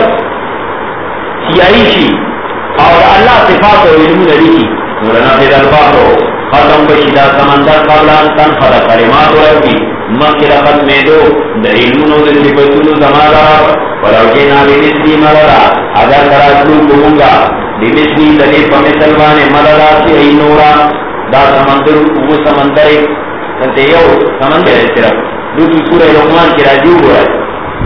سیائی شی اور اللہ صفات و علم دلی کی مولانا پید الباہر ختم بشیدہ سمندر قبلان تنفر کلمات ربی مکر ختم دو دا علمونو دا صفتونو زمان رب ولوکینا بمثلی مررا اگر تراسلو کہونگا بمثلی دلی پمثلوانے مررا سی اینورا دا سمندر وہ سمندر سنتے یو سمندر ہے صرف دوسری سورہ لقمان کی راجیو ہوا ہے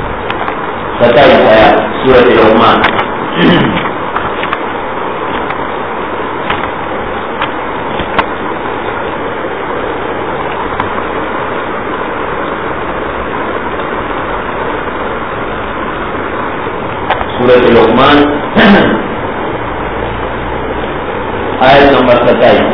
ستائیس آیا سورہ لقمان سورۃ لقمان آیت نمبر ستائیس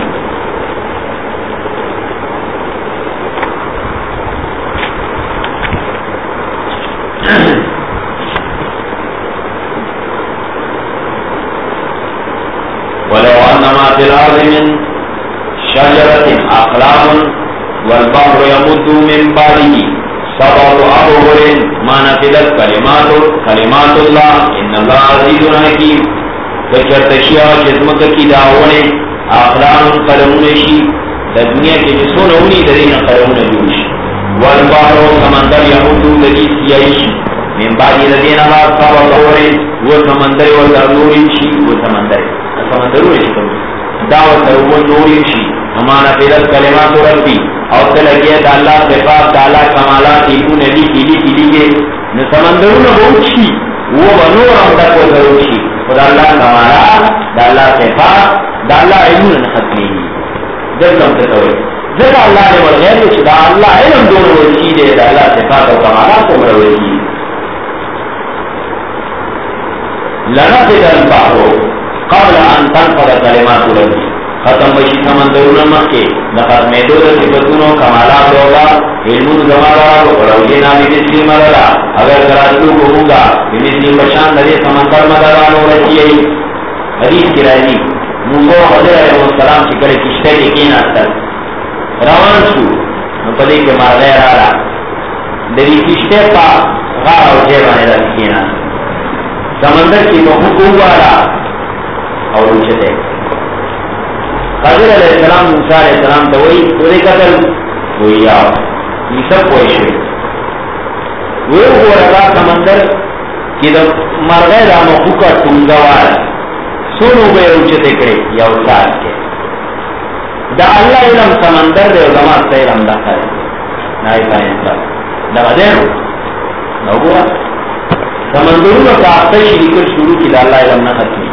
من شجرة أقلام والبحر يمد من بعده سبعة أبحر ما نفدت كلمات كلمات الله إن الله عزيز حكيم. فچرتشیا جسمک کی داونے اقلام قلمون شی دنیا کے جسون اونی درین قلمون جوش والبحر سمندر یمدو لدی سیائش من بعد لدین اللہ سبعة أبحر وہ سمندر والنور شی وہ سمندر سمندر شی دعوت وہ نور شی ہمارا پیدل کلمات ربی اور تلگیت اللہ صفات تعالی کمالات ایکو نبی کلی کلی کے سمندرون بہت شی وہ بنور ہم تک وہ ضرور شی خدا اللہ کمالات دا اللہ صفات دا اللہ علم ختمی جب ہم سے ہوئے جب اللہ نے مرغیر کچھ دا اللہ علم دونوں وجی دے دا اللہ صفات اور کمالات کو مروجی لنفذ البحر قبل ان تنفذ کلمات ربی ختم بشی سمندرون مکے نقد میدود صفتونوں کمالات ہوگا علمون زمارا وروجینا بمثلی مرلا اگر کراتلو کو ہوگا بمثلی بشان لدے سمندر مدران ہو رہی ہے. حدیث کی راضی موسیٰ حضر علیہ السلام چکر کشتے کے کینا تر روان سو نپدے کے مارغیر آرہ دری کشتے پا غار اور جیبانے رکھ کینا سمندر کی محکوم والا اور اچھتے حضر علیہ السلام موسیٰ علیہ السلام تو وہی پورے قتل وہی آؤ یہ سب کوئی شوئے وہ وہ رضا سمندر کی دا مرغی دا مخوکا تنگوار سونو بے روچتے کرے یا اچھار کے دا اللہ علم سمندر دے زمان سے علم دا خیر نائی پائن سب دا غدیر نو گوا سمندرون کا آخر شریکر شروع کی دا اللہ علم نہ ختمی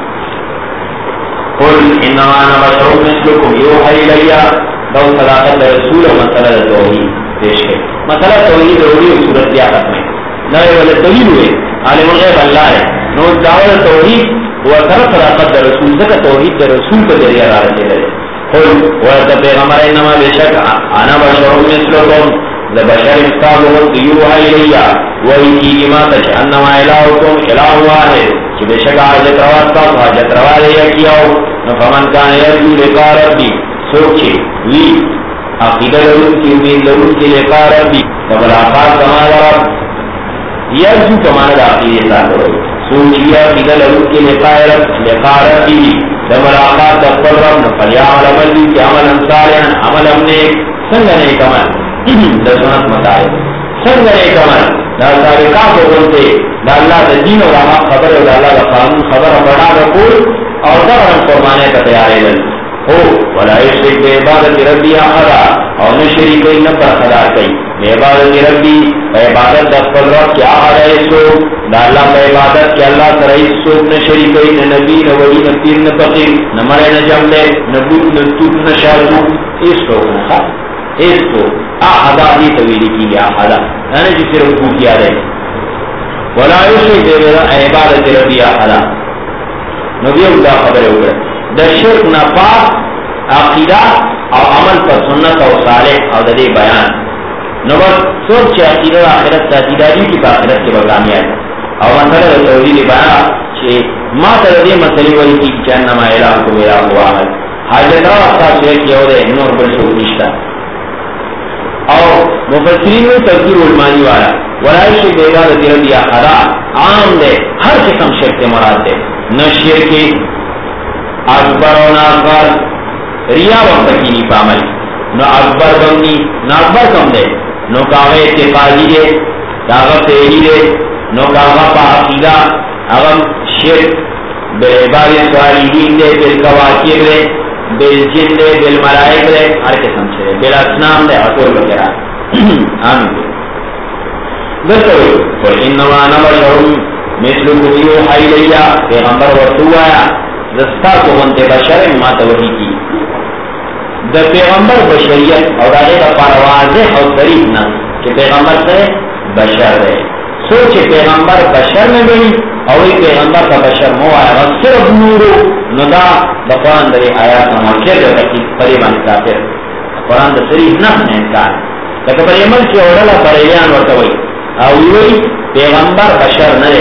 قل انما انا بشر مثلكم يوحى الي دو صداقت رسول مسئلہ توحید پیش ہے. مسئلہ توحید ضروری ہے صورت یاقت میں نئے والے دلیل ہوئے عالم الغیب اللہ ہے نو دعوت توحید وہ طرف صداقت رسول سے توحید رسول کو ذریعہ رہا رہے لے. قل ورد پیغمبر انما بے شک انا بشر مثلكم لبشر مثلكم يوحى الي وہی کی امامت انما الہکم الہ واحد کہ بے شک حاجت رواز کا حاجت رواز ہے کیا ہو فمن کان یرجو لقاء ربی سوچے وی عقیدہ لرون کی امید لرون کی لقاء ربی وملاقات کمالا رب یرجو کمالا عقیدہ ساتھ ہوئی سوچی عقیدہ لرون کی لقاء رب لقاء ربی وملاقات دفل رب نفلیا عمل بھی کہ عمل انصالحا عمل امنے سنگنے کمال دسونت مطائب سنگنے کمال دا سابقات کو بولتے دا اللہ دا دین و رحمت خبر و دا اللہ دا قانون خبر و بڑا رکول اور دا رحم فرمانے کا تیارے لن ہو ولا یشرک بے عبادت ربی احدا اور نشری کوئی نفر خدا کئی بے عبادت ربی بے عبادت دفل رب کیا آرہ سو دا اللہ بے عبادت کیا اللہ سرعی سو نشری کوئی نبی نولی نپیر نپقیر نمرے نجم لے نبوت نتوت نشارتو اس کو نخوا اس کو احدا دی طویلی کی لیا احدا یعنی جسے رکو کیا رہے ولا یشرک بے عبادت ربی احدا نبی اللہ خبر ہوگا در شرک نفاق عقیدہ اور عمل پر سنت اور صالح اور دے بیان نبت سوچ چاہ عقیدہ و آخرت ساتھی داری کی آخرت کے بغامی آئے اور مسئلہ توحید بیان چھے ما تردے مسئلے ولی کی چانما الہ کو الہ واحد حاجت رو اختار سوئے کیا ہو دے نور پر شروع نشتا اور مفسرین میں تذکیر علمانی والا ولائش بے عبادت ربی احدا عام دے ہر قسم شرک کے مراد دے نہ شرک اکبر و نہ اکبر ریا وقت کی نہیں پامل نہ اکبر بنی نہ اکبر کم دے نہ کاغذ اتفاقی دے کاغذ تیری دے نہ کاغذ پا عقیدہ اغم شرک بالعباد صالحین دے بالکواکب دے بالجن دے بالملائک دے ہر قسم سے بالاسنام دے اکور وغیرہ آمین بلتوئی قل انما انا بشر مثلکم یوحی الی پیغمبر ورطو آیا رستا کو منتے بشر ما توحی کی دا پیغمبر بشریت اور آگے کا پروازح اور صریح نا کہ پیغمبر سے بشر ہے سوچ پیغمبر بشر میں گئی اور وہی پیغمبر کا بشر مو آیا صرف نورو ندا دا قرآن دے آیات موکر جو رکی قریبان کافر قرآن دا صریح نفس انسان لیکن پر عمل کی اوڑلا بریان ورطوئی اوئی پیغمبر بشر نرے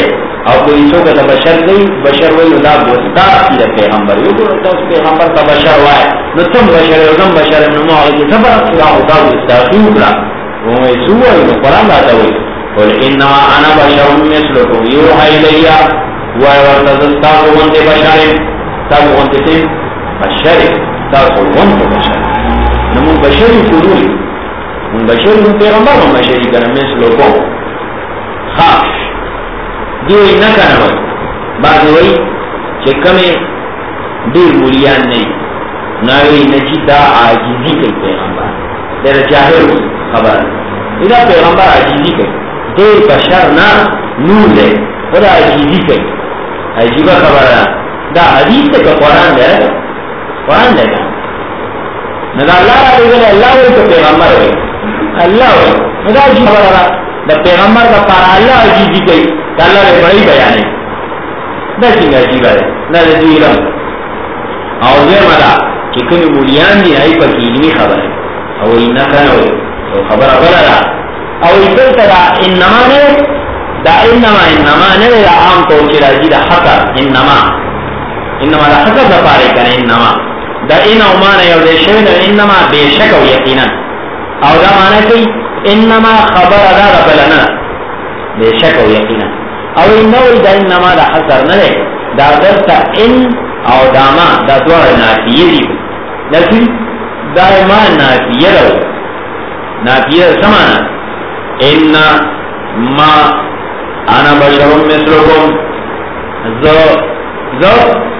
او کوئی څوک ته بشر دی بشر وایي دا ګستاخ دی پیغمبر یو تاسو پیغمبر ته بشر وایي نو تم بشر یو زم بشر نو ما هغه څه خبره خدا او دا ګستاخی وکړه وایي څو وایي قرآن راته وایي قل انما انا بشر مثلكم يوحى الي ويرتزقوا وانت بشر تاسو وانت بشر تاسو وانت بشر نو بشر کولو من بشر پیغمبر هم بشری کنه مثلكم خاص دیوئی نکنه وی بعض وی چه کمی دیر مولیان نی ناوی نچی دا عاجزی کئی پیغمبر دیر جاہر خبر ادا پیغمبر عاجزی کئی دیر بشر نا نور دے خدا عاجزی کئی عجیبہ خبر دا حدیث تے کہ قرآن دے قرآن دے ندا اللہ را دے گلے اللہ وی تو پیغمبر وی اللہ وی ندا عجیب خبر را دا پیغمبر کا پارا اللہ عجیزی کئی کہ اللہ نے بڑی بیانے دا سنگا عجیب ہے نا دا دیو علم اور دوی مدا کہ کمی مولیان دی آئی پر کی علمی خبر ہے او اینا کنوئی تو خبر اگر را او ایسل تا دا انما نے دا انما انما نے دا عام طور چی راجی دا حقا انما انما دا حقا دا پارے کنے انما دا انا امانا یو دے شوی دا انما بے شک و یقینا او دا مانا کئی انما خبر ادا دا بلنا بے شک و یقینا او انوی دا انما دا حصر نلے دا دستا ان او داما دا دوار نافیه دی لیکن دا ما نافیه رو نافیه سمانا ان ما انا بشرم مثلکم زو زو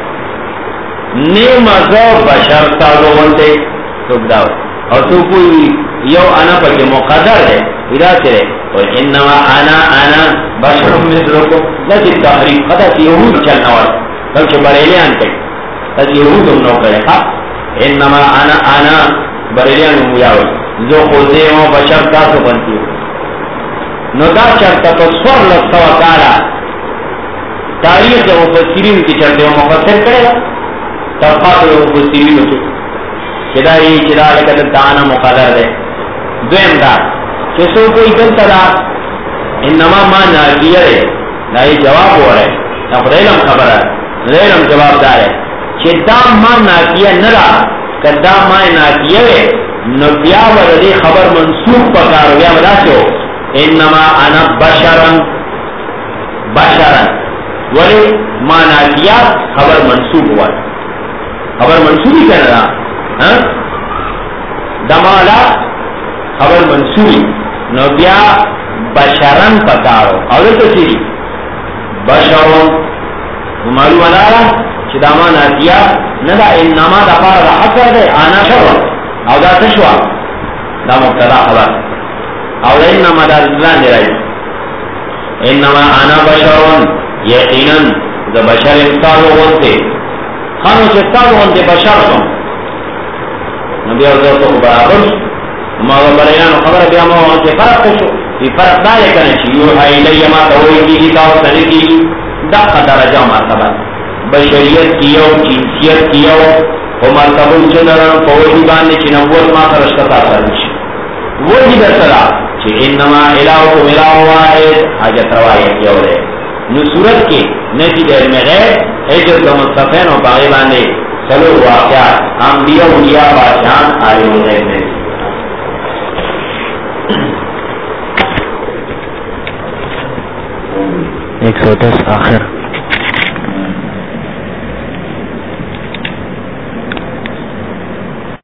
نیم زو بشر سازو ونتے سب داو اور تو کوئی یو انا پر کے مقدر ہے ادا سے اور انما انا انا بشر مثلکم لیکن تحریف خطا سی یہود چلنا والا بلکہ بریلیان کے تاکہ یہود ہم نو کرے خواہ انما انا انا بریلیان ہم یاوی جو خوزے ہوں بشر تاسو بنتی ہو نو دا چرتا تو سور لگتا وکالا تاریخ جو مفسرین کی چرتے ہوں مفسر کرے گا طبقات جو مفسرین کی چدا یہ چدا لکت دانا مقدر دے دویم دا چسو کوئی دلتا دا انما ما ناکیہ دے دا یہ جواب ہو رہے اب ریلم خبر ہے ریلم جواب دار ہے چھ دا ما ناکیہ نرا کہ دا ما ناکیہ دے نبیا وردی خبر منصوب پکارو یا بدا چو انما انا بشرن بشرن ولی ما ناکیہ خبر منصوب ہوا خبر منصوبی کرنا رہا دمالا خبر منصوبی نو بیا بشرن پکارو اور تو چیزی بشرون معلوم علاقہ چی داما نازیا ندا انما دا پارا دا حصر دے آنا شرون او دا تشوا دا مبتدا خبر او دا انما دا زلان دے رئی انما آنا بشرون یقینا دا بشر انسانو غنتے خانو چی استانو غنتے بشر سن نبی اوزر تو برابر ما بریانو خبر بیا ما وہاں سے فرق شو یہ فرق دارے کرنے چی یوحا الی ما توئی کی ہی تاو سنے کی دقا درجہ مرتبہ بشریت کیو جنسیت کیو و مرتبہ چندران فوہی باندے چی نبوت ما سرشتتا سرمش وہی در صدا چی انما الہو الہ واحد حاجت روایت کیو دے نو صورت کی نیتی دیر میں غیر حجر کا مصطفین و باغی باندے چلو واقعات انبیاء اولیاء بادشاہان عالم غیب میں ایک سو دس آخر